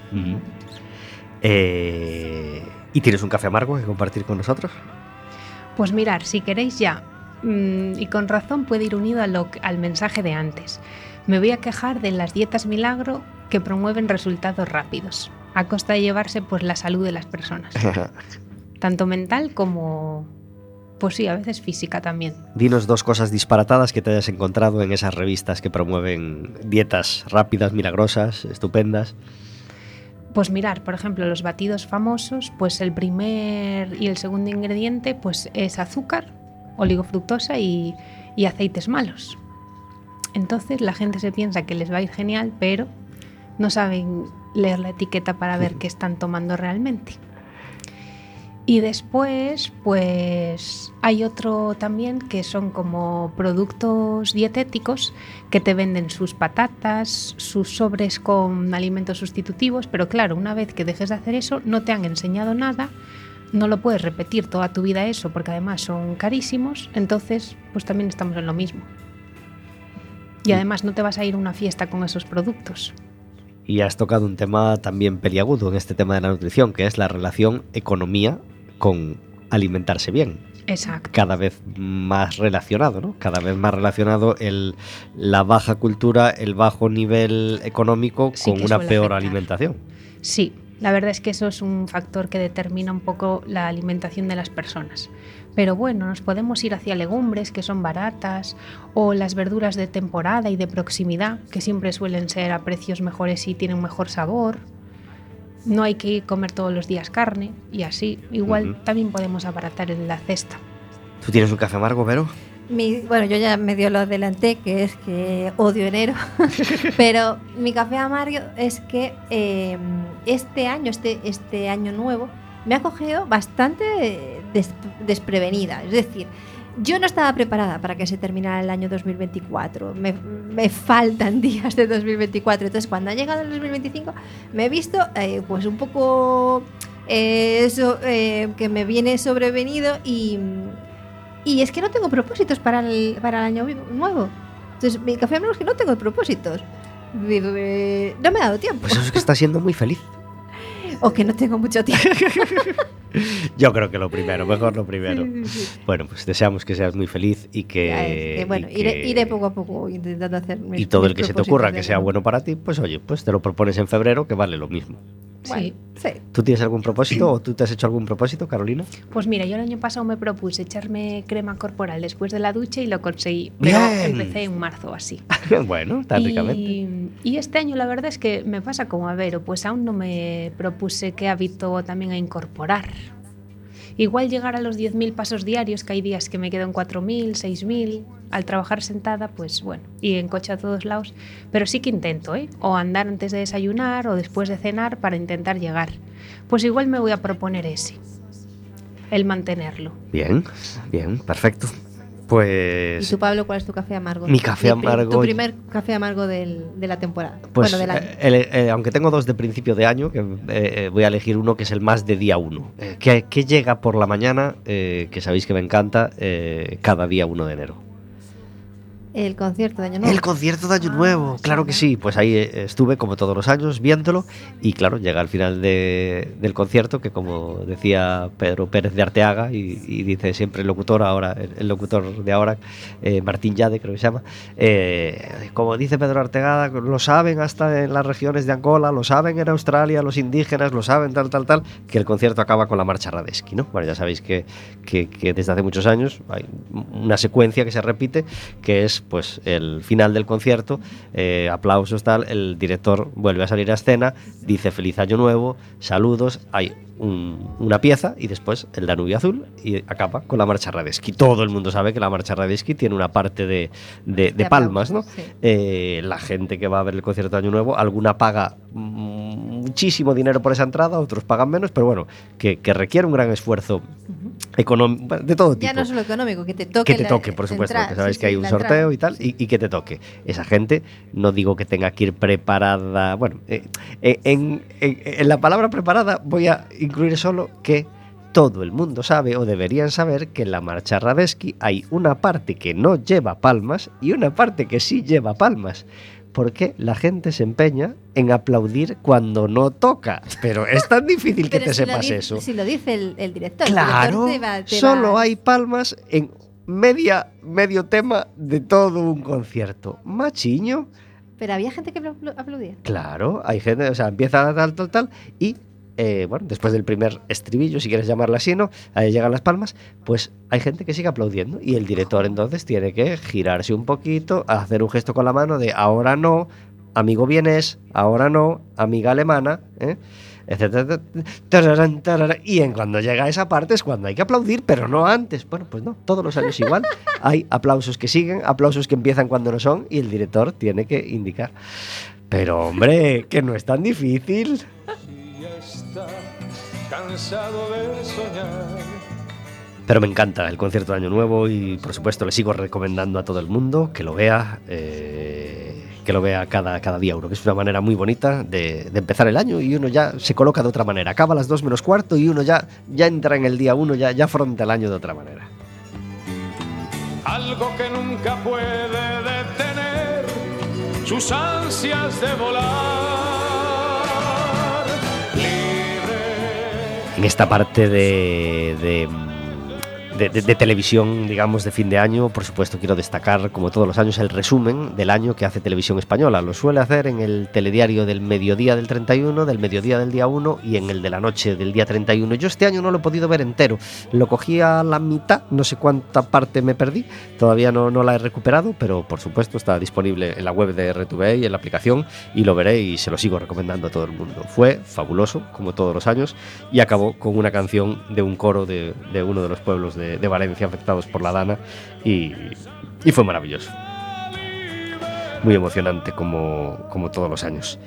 ¿Y tienes un café amargo que compartir con nosotros? Pues mirar, si queréis ya, y con razón puede ir unido al mensaje de antes. Me voy a quejar de las dietas milagro que promueven resultados rápidos, a costa de llevarse pues la salud de las personas. Tanto mental como, pues sí, a veces física también. Dinos 2 cosas disparatadas que te hayas encontrado en esas revistas que promueven dietas rápidas, milagrosas, estupendas. Pues mirar, por ejemplo, los batidos famosos, pues el primer y el segundo ingrediente pues es azúcar, oligofructosa y aceites malos. Entonces la gente se piensa que les va a ir genial, pero no saben leer la etiqueta para ver qué están tomando realmente. Y después, pues hay otro también que son como productos dietéticos que te venden sus patatas, sus sobres con alimentos sustitutivos, pero claro, una vez que dejes de hacer eso, no te han enseñado nada, no lo puedes repetir toda tu vida eso, porque además son carísimos, entonces pues también estamos en lo mismo. Y además no te vas a ir a una fiesta con esos productos. Y has tocado un tema también peliagudo en este tema de la nutrición, que es la relación economía con alimentarse bien. Exacto. Cada vez más relacionado, ¿no? Cada vez más relacionado la baja cultura, el bajo nivel económico Sí, con que una suele peor afectar. alimentación. Sí, la verdad es que eso es un factor que determina un poco la alimentación de las personas. Pero bueno, nos podemos ir hacia legumbres que son baratas o las verduras de temporada y de proximidad que siempre suelen ser a precios mejores y tienen mejor sabor. No hay que comer todos los días carne y así. Igual también podemos abaratar en la cesta. ¿Tú tienes un café amargo, Vero? Bueno, yo ya medio lo adelanté, que es que odio enero, pero mi café amargo es que este año nuevo me ha cogido bastante desprevenida. Es decir, yo no estaba preparada para que se terminara el año 2024. Me faltan días de 2024. Entonces, cuando ha llegado el 2025, me he visto pues un poco que me viene sobrevenido y es que no tengo propósitos para el año nuevo. Entonces, mi café amargo es que no tengo propósitos. No me ha dado tiempo. Pues eso es que está siendo muy feliz. O que no tengo mucho tiempo. Yo creo que lo primero, mejor lo primero. Sí. Bueno, pues deseamos que seas muy feliz y que... Bueno, iré poco a poco intentando hacer mis y todo el que mis se te ocurra propósitos que de sea año. bueno para ti, pues oye, pues te lo propones en febrero, que vale lo mismo. Bueno, sí. ¿Tú tienes algún propósito o tú te has hecho algún propósito, Carolina? Pues mira, yo el año pasado me propuse echarme crema corporal después de la ducha y lo conseguí. Pero Bien. empecé en marzo así. Bueno, tan ricamente. Y este año la verdad es que me pasa como a Vero, pues aún no me propuse qué hábito también a incorporar. Igual llegar a los 10.000 pasos diarios, que hay días que me quedo en 4.000, 6.000, al trabajar sentada, pues bueno, y en coche a todos lados, pero sí que intento, o andar antes de desayunar o después de cenar para intentar llegar. Pues igual me voy a proponer ese, el mantenerlo. Bien, bien, perfecto. ¿Y Pues... tú, Pablo, cuál es tu café amargo? Mi café amargo- Tu primer café amargo de la temporada. Pues, Bueno, del año. aunque tengo dos de principio de año, que voy a elegir uno que es el más de día 1, que llega por la mañana, que sabéis que me encanta, cada día 1 de enero. El concierto de Año Nuevo. El concierto de Año Nuevo, claro que sí. Pues ahí estuve como todos los años viéndolo y claro, llega al final del concierto que como decía Pedro Pérez de Arteaga y dice siempre el locutor ahora, el locutor de ahora, Martín Llade creo que se llama, como dice Pedro Arteaga, lo saben hasta en las regiones de Angola, lo saben en Australia, los indígenas, lo saben tal, que el concierto acaba con la marcha Radetzky, ¿no? Bueno, ya sabéis que desde hace muchos años hay una secuencia que se repite, que es pues el final del concierto, aplausos tal, el director vuelve a salir a escena, dice feliz año nuevo, saludos, hay una pieza y después el Danubio Azul y acaba con la marcha Radetzky. Todo el mundo sabe que la marcha Radetzky tiene una parte de palmas, ¿no? Sí. La gente que va a ver el concierto de Año Nuevo, alguna paga muchísimo dinero por esa entrada, otros pagan menos, pero bueno, que requiere un gran esfuerzo económico, de todo tipo. Ya no solo económico, que te toque. Por supuesto, entrar, que sabéis sí, que hay sí, un la sorteo entrada. y tal, y que te toque. Esa gente, no digo que tenga que ir preparada, bueno, en la palabra preparada voy a incluir solo que todo el mundo sabe o deberían saber que en la marcha Radetzky hay una parte que no lleva palmas y una parte que sí lleva palmas. Porque la gente se empeña en aplaudir cuando no toca. Pero es tan difícil que Pero te si lo sepas dice- eso. Si lo dice el director. Claro, el director te va- solo hay palmas en medio tema de todo un concierto. Machiño. Pero había gente que aplaudía. Claro, hay gente, o sea, empieza tal, y bueno, después del primer estribillo, si quieres llamarlo así, ¿no? Ahí llegan las palmas, pues hay gente que sigue aplaudiendo y el director entonces tiene que girarse un poquito, hacer un gesto con la mano de ahora no, amigo vienés, ahora no, amiga alemana, etcétera, tararán, tararán, y en cuando llega a esa parte es cuando hay que aplaudir, pero no antes. Bueno, pues no, todos los años igual. Hay aplausos que siguen, aplausos que empiezan cuando no son y el director tiene que indicar. Pero hombre, que no es tan difícil. cansado de soñar. Pero me encanta el concierto de Año Nuevo y por supuesto le sigo recomendando a todo el mundo que lo vea, cada día uno, que es una manera muy bonita de empezar el año y uno ya se coloca de otra manera. Acaba a las 2 menos cuarto y uno ya entra en el día 1, ya afronta el año de otra manera. Algo que nunca puede detener sus ansias de volar. Libre. En esta parte de televisión, digamos, de fin de año, por supuesto quiero destacar, como todos los años, el resumen del año que hace Televisión Española. Lo suele hacer en el telediario del mediodía del 31, del mediodía del día 1 y en el de la noche del día 31. Yo este año no lo he podido ver entero, lo cogí a la mitad, no sé cuánta parte me perdí, todavía no la he recuperado, pero por supuesto está disponible en la web de RTV y en la aplicación y lo veré y se lo sigo recomendando a todo el mundo. Fue fabuloso, como todos los años, y acabó con una canción de un coro de uno de los pueblos de Valencia afectados por la Dana y fue maravilloso, muy emocionante como todos los años.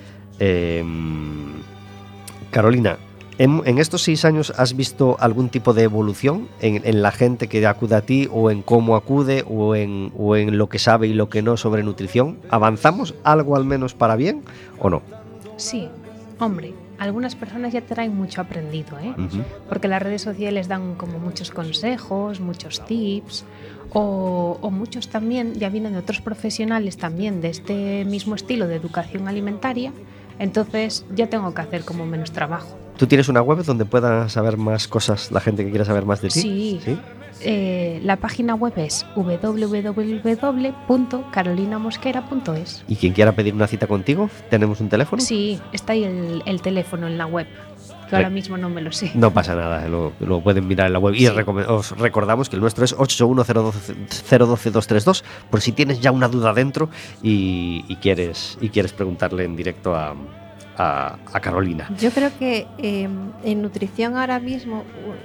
Carolina, ¿en estos 6 años has visto algún tipo de evolución en la gente que acude a ti o en cómo acude o en lo que sabe y lo que no sobre nutrición? ¿Avanzamos algo al menos para bien o no? Sí, hombre, algunas personas ya traen mucho aprendido, ¿eh? Uh-huh. Porque las redes sociales dan como muchos consejos, muchos tips, o muchos también ya vienen de otros profesionales también de este mismo estilo de educación alimentaria, entonces ya tengo que hacer como menos trabajo. ¿Tú tienes una web donde pueda saber más cosas la gente que quiera saber más de ti? Sí. ¿Sí? La página web es www.carolinamosquera.es. ¿Y quien quiera pedir una cita contigo? ¿Tenemos un teléfono? Sí, está ahí el teléfono en la web, que ahora mismo no me lo sé. No pasa nada, lo pueden mirar en la web. Y Sí. os recordamos que el nuestro es 881-012-232, por si tienes ya una duda dentro y quieres preguntarle en directo a Carolina. Yo creo que en nutrición ahora mismo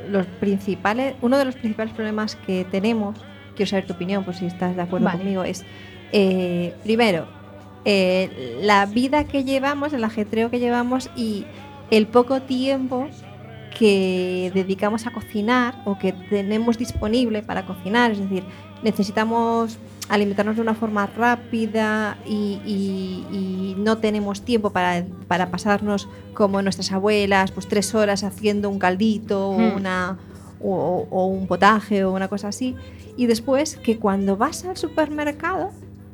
uno de los principales problemas que tenemos, quiero saber tu opinión por si estás de acuerdo Vale. conmigo, es primero la vida que llevamos, el ajetreo que llevamos y el poco tiempo que dedicamos a cocinar o que tenemos disponible para cocinar. Es decir, necesitamos alimentarnos de una forma rápida y no tenemos tiempo para pasarnos como nuestras abuelas, pues 3 horas haciendo un caldito o un potaje o una cosa así. Y después que cuando vas al supermercado,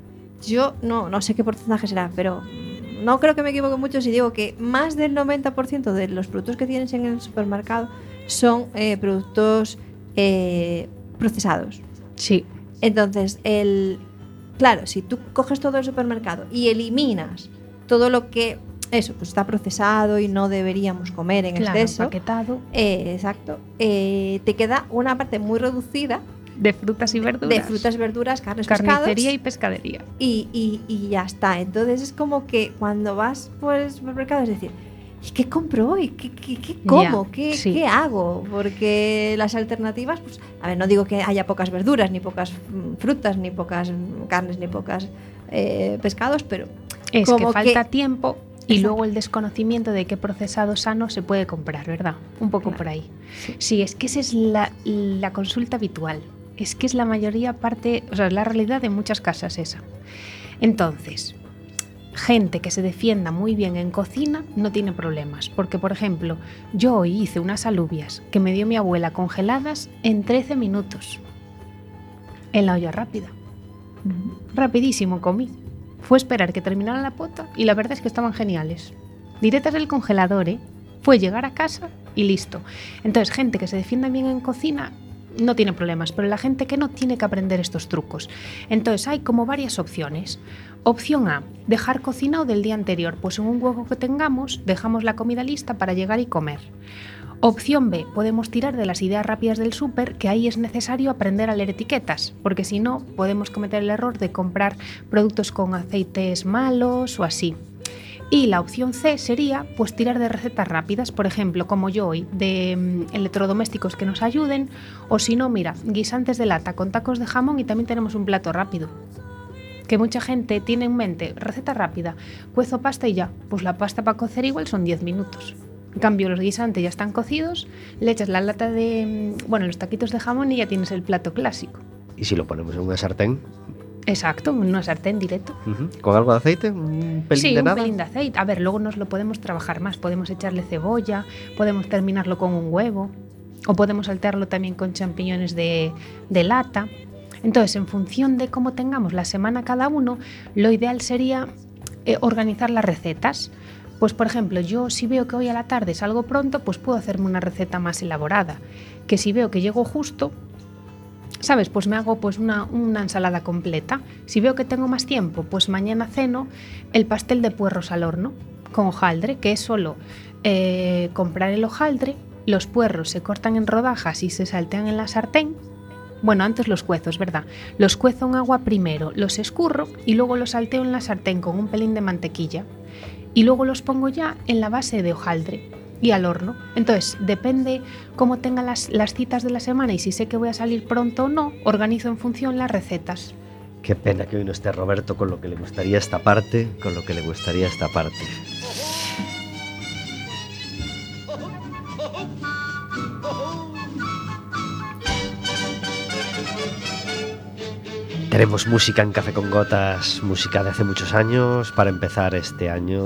yo no sé qué porcentaje será, pero no creo que me equivoque mucho si digo que más del 90% de los productos que tienes en el supermercado son productos procesados. Sí. Entonces, claro, si tú coges todo el supermercado y eliminas todo lo que pues está procesado y no deberíamos comer en exceso, empaquetado, exacto, te queda una parte muy reducida de frutas y verduras. de frutas, verduras, carnes, carnicería pescados, y pescadería. y ya está. Entonces es como que cuando vas por el supermercado es decir, ¿y qué compro hoy? ¿Qué como? Ya, sí. ¿Qué hago? Porque las alternativas, pues, a ver, no digo que haya pocas verduras, ni pocas frutas, ni pocas carnes, ni pocas pescados, pero Es como que falta que- tiempo y Exacto. luego el desconocimiento de qué procesado sano se puede comprar, ¿verdad? Un poco Claro. por ahí. Sí, es que esa es la consulta habitual. Es que es la mayoría parte, o sea, es la realidad de muchas casas esa. Entonces, gente que se defienda muy bien en cocina no tiene problemas. Porque, por ejemplo, yo hoy hice unas alubias que me dio mi abuela congeladas en 13 minutos. En la olla rápida. Rapidísimo comí. Fue esperar que terminara la pota y la verdad es que estaban geniales. Directas del congelador, ¿eh? Fue llegar a casa y listo. Entonces, gente que se defienda bien en cocina no tiene problemas, pero la gente que no tiene que aprender estos trucos. Entonces, hay como varias opciones. Opción A, dejar cocinado del día anterior. Pues en un hueco que tengamos, dejamos la comida lista para llegar y comer. Opción B, podemos tirar de las ideas rápidas del súper, que ahí es necesario aprender a leer etiquetas, porque si no, podemos cometer el error de comprar productos con aceites malos o así. Y la opción C sería pues tirar de recetas rápidas, por ejemplo, como yo hoy, de electrodomésticos que nos ayuden, o si no, mira, guisantes de lata con tacos de jamón y también tenemos un plato rápido. Que mucha gente tiene en mente, receta rápida, cuezo pasta y ya, pues la pasta para cocer igual son 10 minutos. En cambio, los guisantes ya están cocidos, le echas la lata de, los taquitos de jamón y ya tienes el plato clásico. Y si lo ponemos en una sartén. Exacto, en una sartén directo. ¿Con algo de aceite? ¿Un pelín de nada? Sí, un pelín de aceite. A ver, luego nos lo podemos trabajar más. Podemos echarle cebolla, podemos terminarlo con un huevo o podemos saltearlo también con champiñones de lata. Entonces, en función de cómo tengamos la semana cada uno, lo ideal sería organizar las recetas. Pues, por ejemplo, yo si veo que hoy a la tarde salgo pronto, pues puedo hacerme una receta más elaborada. Que si veo que llego justo, ¿sabes? Pues me hago pues una ensalada completa. Si veo que tengo más tiempo, pues mañana ceno el pastel de puerros al horno con hojaldre, que es solo comprar el hojaldre, los puerros se cortan en rodajas y se saltean en la sartén. Bueno, antes los cuezo, es verdad. Los cuezo en agua primero, los escurro y luego los salteo en la sartén con un pelín de mantequilla. Y luego los pongo ya en la base de hojaldre y al horno. Entonces, depende cómo tenga las citas de la semana y si sé que voy a salir pronto o no, organizo en función las recetas. Qué pena que hoy no esté Roberto con lo que le gustaría esta parte, Tenemos música en Café con Gotas, música de hace muchos años, para empezar este año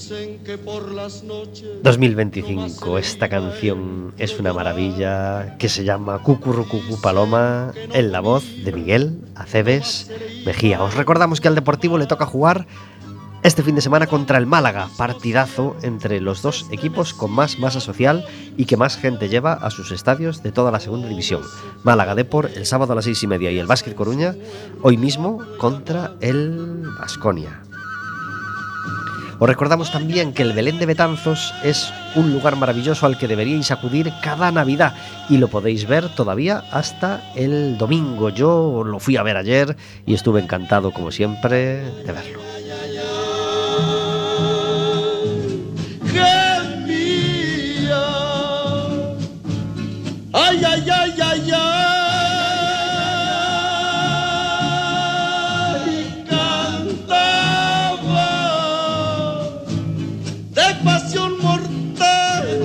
2025. Esta canción es una maravilla, que se llama Cucurrucucú Paloma, en la voz de Miguel Aceves Mejía. Os recordamos que al Deportivo le toca jugar este fin de semana contra el Málaga, partidazo entre los dos equipos con más masa social y que más gente lleva a sus estadios de toda la segunda división. Málaga Depor el sábado a las 6:30 y el Básquet Coruña hoy mismo contra el Baskonia. Os recordamos también que el Belén de Betanzos es un lugar maravilloso al que deberíais acudir cada Navidad y lo podéis ver todavía hasta el domingo. Yo lo fui a ver ayer y estuve encantado, como siempre, de verlo. Ay, ay, ay, ay, ay, cantaba de pasión mortal,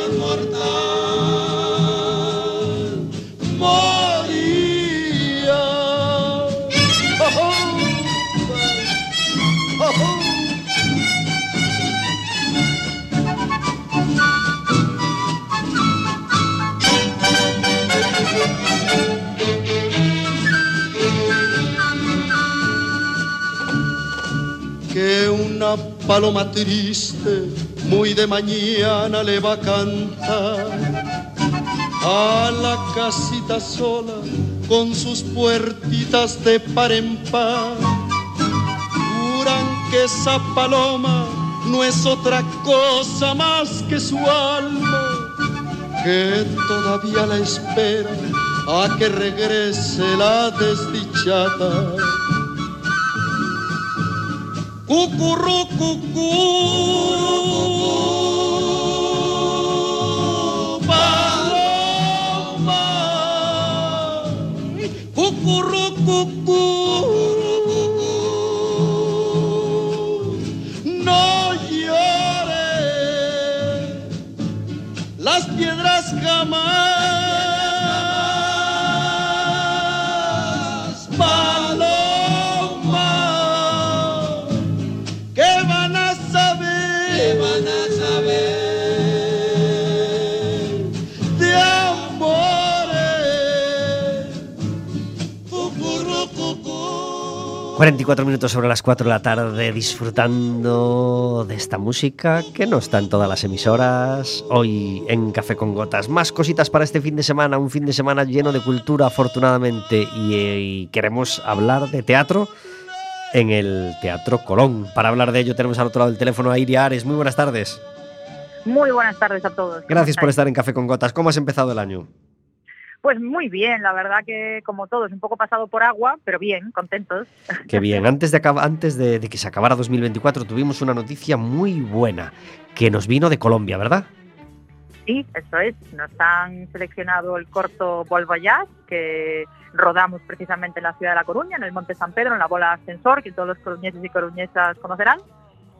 moría. Oh, oh, oh, oh. Que una paloma triste muy de mañana le va a cantar a la casita sola con sus puertitas de par en par. Juran que esa paloma no es otra cosa más que su alma, que todavía la espera a que regrese la desdichada. Cucurrucucú, paloma, cucurrucucú, no llores, las piedras jamás. De amores, 44 minutos sobre las 4 de la tarde, disfrutando de esta música que no está en todas las emisoras. Hoy en Café con Gotas, más cositas para este fin de semana, un fin de semana lleno de cultura, afortunadamente, y queremos hablar de teatro en el Teatro Colón. Para hablar de ello tenemos al otro lado del teléfono a Iria Ares. Muy buenas tardes. Muy buenas tardes a todos. Gracias por estar en Café con Gotas. ¿Cómo has empezado el año? Pues muy bien, la verdad que como todos, un poco pasado por agua, pero bien, contentos. Qué bien. Antes de que se acabara 2024 tuvimos una noticia muy buena que nos vino de Colombia, ¿verdad? Sí, eso es. Nos han seleccionado el corto Vol Voyage, que rodamos precisamente en la ciudad de La Coruña, en el Monte San Pedro, en la bola ascensor, que todos los coruñeses y coruñesas conocerán.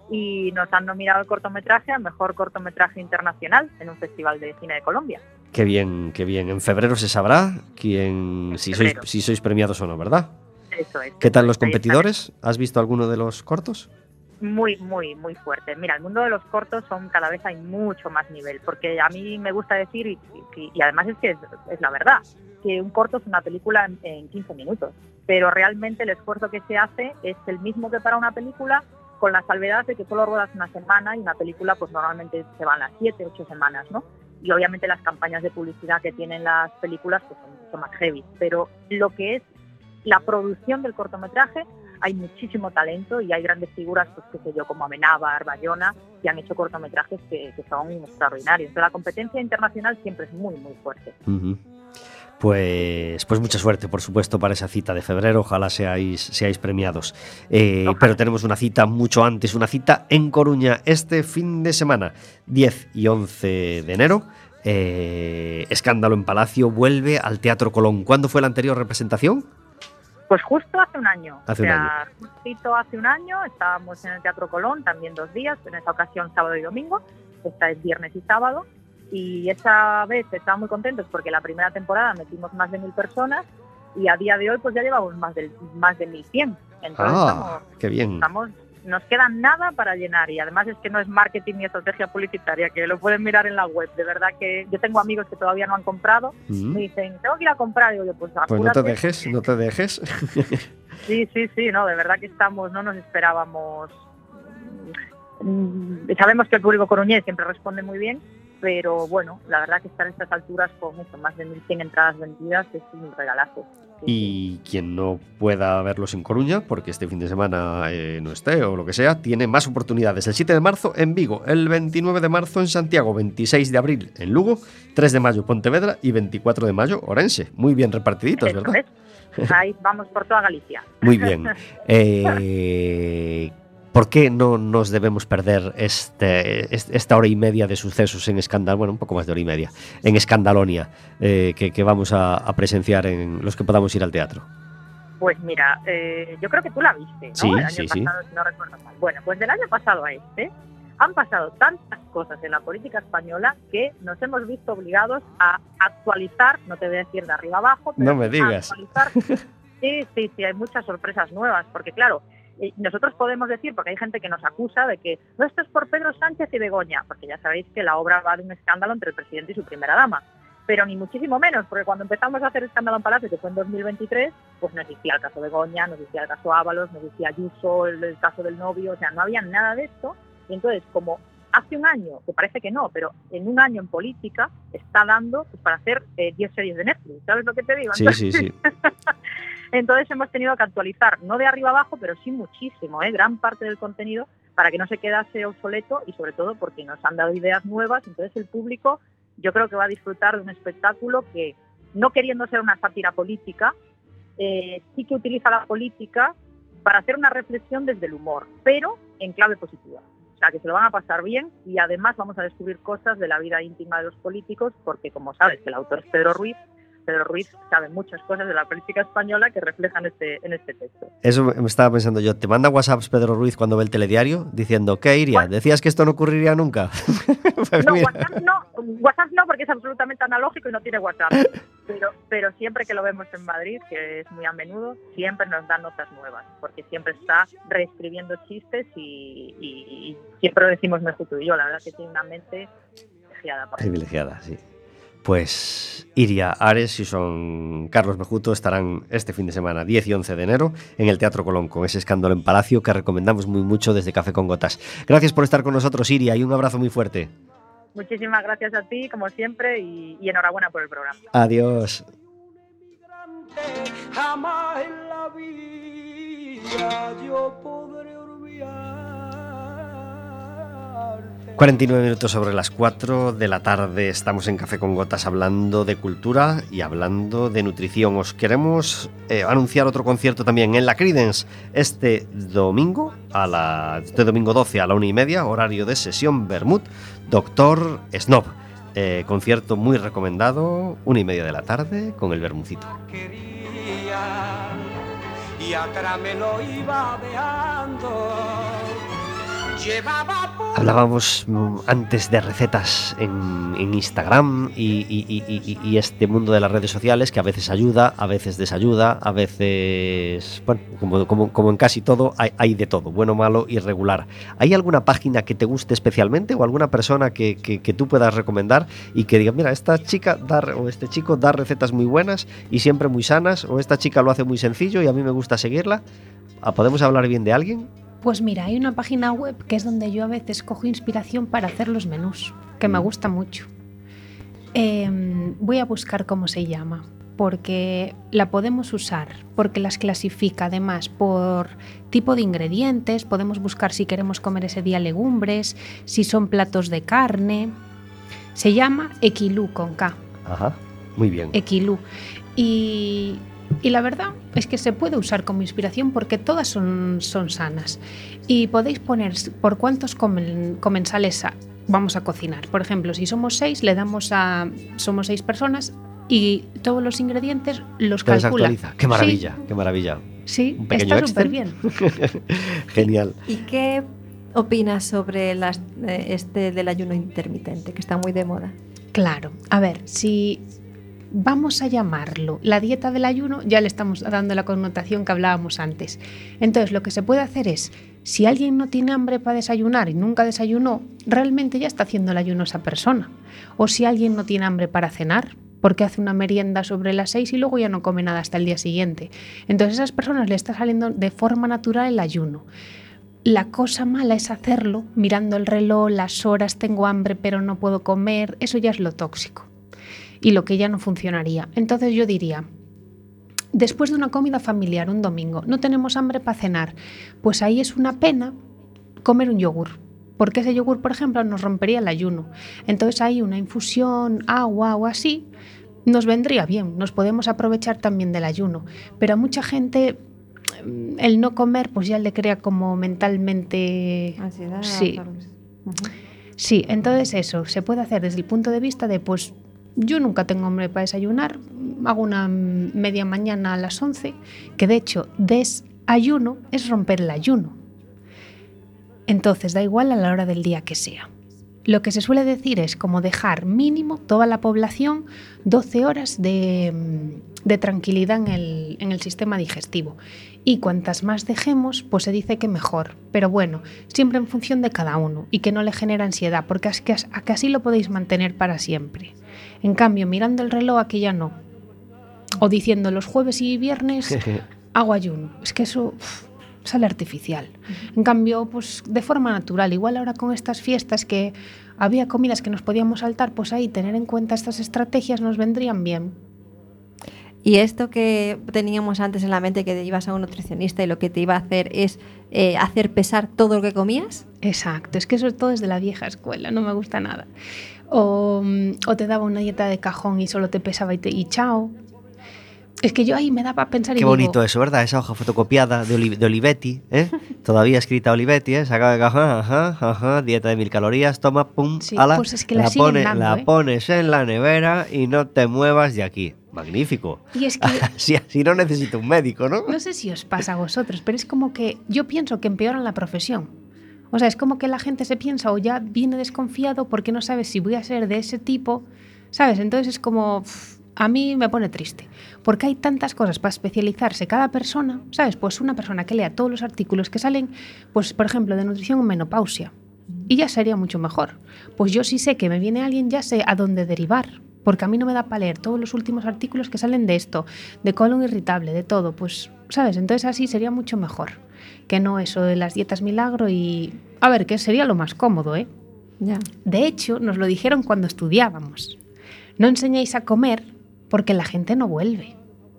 y nos han nominado el cortometraje a Mejor Cortometraje Internacional en un festival de cine de Colombia. Qué bien, qué bien. En febrero se sabrá si sois premiados o no, ¿verdad? Eso es. ¿Qué tal los competidores? ¿Has visto alguno de los cortos? Muy, muy, muy fuerte. Mira, el mundo de los cortos cada vez hay mucho más nivel, porque a mí me gusta decir, y además es que es la verdad, que un corto es una película en 15 minutos, pero realmente el esfuerzo que se hace es el mismo que para una película, con la salvedad de que solo ruedas una semana y una película pues normalmente se van las 7, 8 semanas, ¿no? Y obviamente las campañas de publicidad que tienen las películas pues son mucho más heavy, pero lo que es la producción del cortometraje, hay muchísimo talento y hay grandes figuras, pues qué sé yo, como Amenábar, Bayona, que han hecho cortometrajes que son extraordinarios. Entonces la competencia internacional siempre es muy, muy fuerte. Uh-huh. Pues mucha suerte, por supuesto, para esa cita de febrero. Ojalá seáis premiados. Pero tenemos una cita mucho antes, una cita en Coruña este fin de semana, 10 y 11 de enero. Escándalo en Palacio vuelve al Teatro Colón. ¿Cuándo fue la anterior representación? Pues justo hace un año. Justito hace un año estábamos en el Teatro Colón, también 2 días, en esa ocasión sábado y domingo. Esta es viernes y sábado. Y esa vez estábamos muy contentos porque la primera temporada metimos más de 1.000 personas y a día de hoy pues ya llevamos más de 1.100. Entonces qué bien. Nos queda nada para llenar y además es que no es marketing ni estrategia publicitaria, que lo pueden mirar en la web. De verdad que yo tengo amigos que todavía no han comprado, me dicen, tengo que ir a comprar, y digo, pues no te dejes. Sí, no, de verdad que no nos esperábamos. Sabemos que el público coruñés siempre responde muy bien, pero bueno, la verdad que estar a estas alturas con eso, más de 1.100 entradas vendidas es un regalazo. Y quien no pueda verlos en Coruña, porque este fin de semana no esté o lo que sea, tiene más oportunidades. El 7 de marzo en Vigo, el 29 de marzo en Santiago, 26 de abril en Lugo, 3 de mayo Pontevedra y 24 de mayo Orense. Muy bien repartiditos, Eso ¿verdad? Es. Ahí vamos por toda Galicia. Muy bien. ¿Por qué no nos debemos perder esta hora y media de sucesos en Escandalonia? Bueno, un poco más de hora y media, en Escandalonia, que vamos a presenciar en los que podamos ir al teatro. Pues mira, yo creo que tú la viste, ¿no? Sí, el año pasado, si no recuerdo mal. Bueno, pues del año pasado a este han pasado tantas cosas en la política española que nos hemos visto obligados a actualizar, no te voy a decir de arriba abajo, pero no me digas. Actualizar. Sí, hay muchas sorpresas nuevas, porque claro, nosotros podemos decir, porque hay gente que nos acusa de que no, esto es por Pedro Sánchez y Begoña, porque ya sabéis que la obra va de un escándalo entre el presidente y su primera dama, pero ni muchísimo menos, porque cuando empezamos a hacer Escándalo en Palacio, que fue en 2023, pues no existía el caso Begoña, no existía el caso Ábalos, no existía Ayuso, el caso del novio, o sea, no había nada de esto, y entonces como hace un año, que parece que no, pero en un año en política está dando pues, para hacer 10 series de Netflix, ¿sabes lo que te digo? Entonces, sí. Entonces hemos tenido que actualizar, no de arriba abajo, pero sí muchísimo, gran parte del contenido para que no se quedase obsoleto y sobre todo porque nos han dado ideas nuevas. Entonces el público yo creo que va a disfrutar de un espectáculo que, no queriendo ser una sátira política, sí que utiliza la política para hacer una reflexión desde el humor, pero en clave positiva. O sea, que se lo van a pasar bien y además vamos a descubrir cosas de la vida íntima de los políticos porque, como sabes, que el autor es Pedro Ruiz sabe muchas cosas de la política española que reflejan en este texto. Eso me estaba pensando yo. ¿Te manda WhatsApps Pedro Ruiz cuando ve el telediario diciendo, ¿qué, Iria? ¿Decías que esto no ocurriría nunca? Pues no, WhatsApp no, porque es absolutamente analógico y no tiene WhatsApp. Pero siempre que lo vemos en Madrid, que es muy a menudo, siempre nos da notas nuevas, porque siempre está reescribiendo chistes y siempre lo decimos mejor tú y yo. La verdad que tiene una mente privilegiada, sí. Pues Iria Ares y son Carlos Mejuto estarán este fin de semana 10 y 11 de enero en el Teatro Colón con ese Escándalo en Palacio que recomendamos muy mucho desde Café con Gotas. Gracias por estar con nosotros, Iria, y un abrazo muy fuerte. Muchísimas gracias a ti, como siempre, y enhorabuena por el programa. Adiós. Jamás en la vida yo podré olvidar. 49 minutos sobre las 4 de la tarde, estamos en Café con Gotas hablando de cultura y hablando de nutrición. Os queremos anunciar otro concierto también en la Creedence este domingo 12 a la 1:30, horario de sesión Bermud, Doctor Snob. Concierto muy recomendado, 1:30 de la tarde con el Bermucito. Y atrás me lo iba dejando. Hablábamos antes de recetas en Instagram y este mundo de las redes sociales que a veces ayuda, a veces desayuda, a veces, bueno, como en casi todo, hay de todo, bueno, malo y regular. ¿Hay alguna página que te guste especialmente o alguna persona que tú puedas recomendar y que diga, mira, esta chica o este chico da recetas muy buenas y siempre muy sanas, o esta chica lo hace muy sencillo y a mí me gusta seguirla? ¿Podemos hablar bien de alguien? Pues mira, hay una página web que es donde yo a veces cojo inspiración para hacer los menús, que me gusta mucho. Voy a buscar cómo se llama, porque la podemos usar, porque las clasifica además por tipo de ingredientes. Podemos buscar si queremos comer ese día legumbres, si son platos de carne. Se llama Equilú con K. Ajá, muy bien. Equilú. Y la verdad es que se puede usar como inspiración porque todas son sanas. Y podéis poner por cuántos comensales vamos a cocinar. Por ejemplo, si somos 6, somos 6 personas y todos los ingredientes los calcula. Actualiza. ¡Qué maravilla! Sí. ¡Qué maravilla! Sí, Un pequeño está súper Excel. bien. Genial. ¿Y qué opinas sobre del ayuno intermitente, que está muy de moda? Claro, a ver, si vamos a llamarlo la dieta del ayuno, ya le estamos dando la connotación que hablábamos antes. Entonces, lo que se puede hacer es, si alguien no tiene hambre para desayunar y nunca desayunó, realmente ya está haciendo el ayuno esa persona. O si alguien no tiene hambre para cenar, porque hace una merienda sobre las 6 y luego ya no come nada hasta el día siguiente. Entonces, a esas personas le está saliendo de forma natural el ayuno. La cosa mala es hacerlo mirando el reloj, las horas, tengo hambre pero no puedo comer, eso ya es lo tóxico y lo que ya no funcionaría. Entonces yo diría, después de una comida familiar un domingo, no tenemos hambre para cenar, pues ahí es una pena comer un yogur, porque ese yogur, por ejemplo, nos rompería el ayuno. Entonces ahí una infusión, agua o así, nos vendría bien, nos podemos aprovechar también del ayuno, pero a mucha gente el no comer pues ya le crea como mentalmente ansiedad. Sí. Sí, entonces eso se puede hacer desde el punto de vista de pues yo nunca tengo hambre para desayunar, hago una media mañana a las 11, que de hecho desayuno es romper el ayuno. Entonces da igual a la hora del día que sea. Lo que se suele decir es como dejar mínimo toda la población 12 horas de tranquilidad en el sistema digestivo. Y cuantas más dejemos, pues se dice que mejor. Pero bueno, siempre en función de cada uno y que no le genere ansiedad, porque es que así lo podéis mantener para siempre. En cambio, mirando el reloj, aquí ya no. O diciendo los jueves y viernes hago ayuno. Es que eso sale artificial. En cambio, pues de forma natural. Igual ahora con estas fiestas que había comidas que nos podíamos saltar, pues ahí tener en cuenta estas estrategias nos vendrían bien. Y esto que teníamos antes en la mente, que te ibas a un nutricionista y lo que te iba a hacer es hacer pesar todo lo que comías. Exacto, es que eso todo es de la vieja escuela, no me gusta nada. O te daba una dieta de cajón y solo te pesaba y chao. Es que yo ahí me daba a pensar y Qué digo, bonito eso, ¿verdad? Esa hoja fotocopiada de Olivetti, ¿eh? Todavía escrita Olivetti, ¿eh? Saca de cajón, ajá, dieta de 1000 calorías, toma, pum, sí, ala, pues es que la siguen dando, la pones en la nevera y no te muevas de aquí. Magnífico. Y es que así no necesito un médico, ¿no? No sé si os pasa a vosotros, pero es como que yo pienso que empeoran la profesión. O sea, es como que la gente se piensa o ya viene desconfiado porque no sabe si voy a ser de ese tipo, ¿sabes? Entonces es como, a mí me pone triste, porque hay tantas cosas para especializarse cada persona, ¿sabes? Pues una persona que lea todos los artículos que salen, pues por ejemplo, de nutrición en menopausia, y ya sería mucho mejor. Pues yo sí sé que me viene alguien, ya sé a dónde derivar, porque a mí no me da para leer todos los últimos artículos que salen de esto, de colon irritable, de todo, pues, ¿sabes? Entonces así sería mucho mejor, que no eso de las dietas milagro y... A ver, que sería lo más cómodo, ¿eh? Ya. De hecho, nos lo dijeron cuando estudiábamos. No enseñáis a comer porque la gente no vuelve.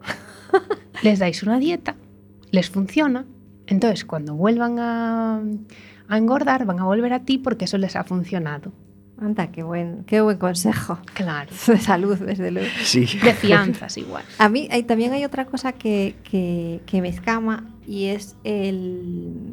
Les dais una dieta, les funciona, entonces cuando vuelvan a engordar van a volver a ti porque eso les ha funcionado. Anda, qué buen consejo. Claro. De salud, desde luego. Sí. De fianzas igual. A mí también hay otra cosa que me escama y es el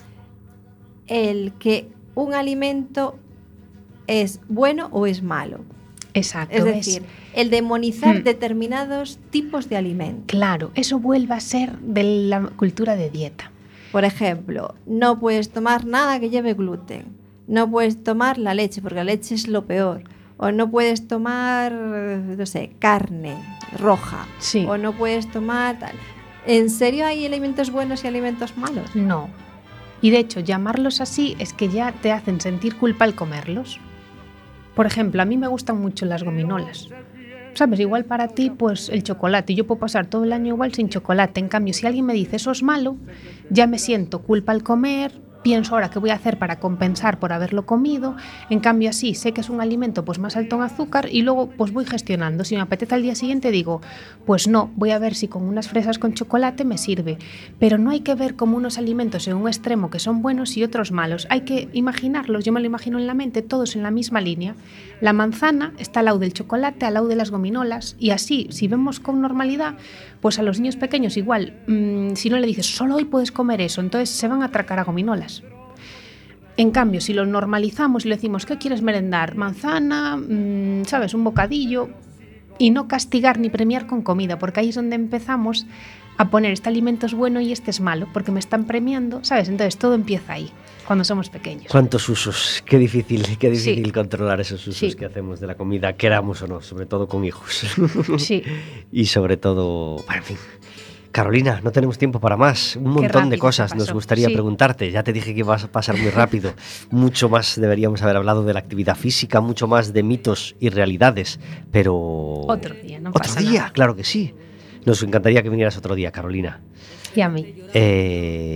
que un alimento es bueno o es malo. Exacto. Es decir, el demonizar determinados tipos de alimentos. Claro, eso vuelve a ser de la cultura de dieta. Por ejemplo, no puedes tomar nada que lleve gluten. No puedes tomar la leche, porque la leche es lo peor. O no puedes tomar, no sé, carne roja. Sí. O no puedes tomar tal. ¿En serio hay alimentos buenos y alimentos malos? No. Y de hecho, llamarlos así es que ya te hacen sentir culpa al comerlos. Por ejemplo, a mí me gustan mucho las gominolas. ¿Sabes? Igual para ti, pues el chocolate. Yo puedo pasar todo el año igual sin chocolate. En cambio, si alguien me dice eso es malo, ya me siento culpa al comer. Pienso ahora qué voy a hacer para compensar por haberlo comido. En cambio así sé que es un alimento pues más alto en azúcar y luego pues voy gestionando. Si me apetece al día siguiente digo, pues no, voy a ver si con unas fresas con chocolate me sirve. Pero no hay que ver como unos alimentos en un extremo que son buenos y otros malos. Hay que imaginarlos, yo me lo imagino en la mente, todos en la misma línea. La manzana está al lado del chocolate, al lado de las gominolas y así, si vemos con normalidad, pues a los niños pequeños igual, si no le dices solo hoy puedes comer eso, entonces se van a atracar a gominolas. En cambio, si lo normalizamos y le decimos ¿qué quieres merendar? Manzana, ¿sabes? Un bocadillo, y no castigar ni premiar con comida, porque ahí es donde empezamos a poner este alimento es bueno y este es malo, porque me están premiando, ¿sabes? Entonces todo empieza ahí, cuando somos pequeños. ¿Cuántos usos? Qué difícil Sí. controlar esos usos Sí. que hacemos de la comida, queramos o no, sobre todo con hijos. Sí. Y sobre todo, bueno, en fin. Carolina, no tenemos tiempo para más. Un montón de rápido cosas se nos pasó. gustaría Sí. preguntarte. Ya te dije que ibas a pasar muy rápido. Mucho más deberíamos haber hablado de la actividad física, mucho más de mitos y realidades. Pero... Otro día, no Otro pasa día, nada. claro que sí. Nos encantaría que vinieras otro día, Carolina. Y a mí.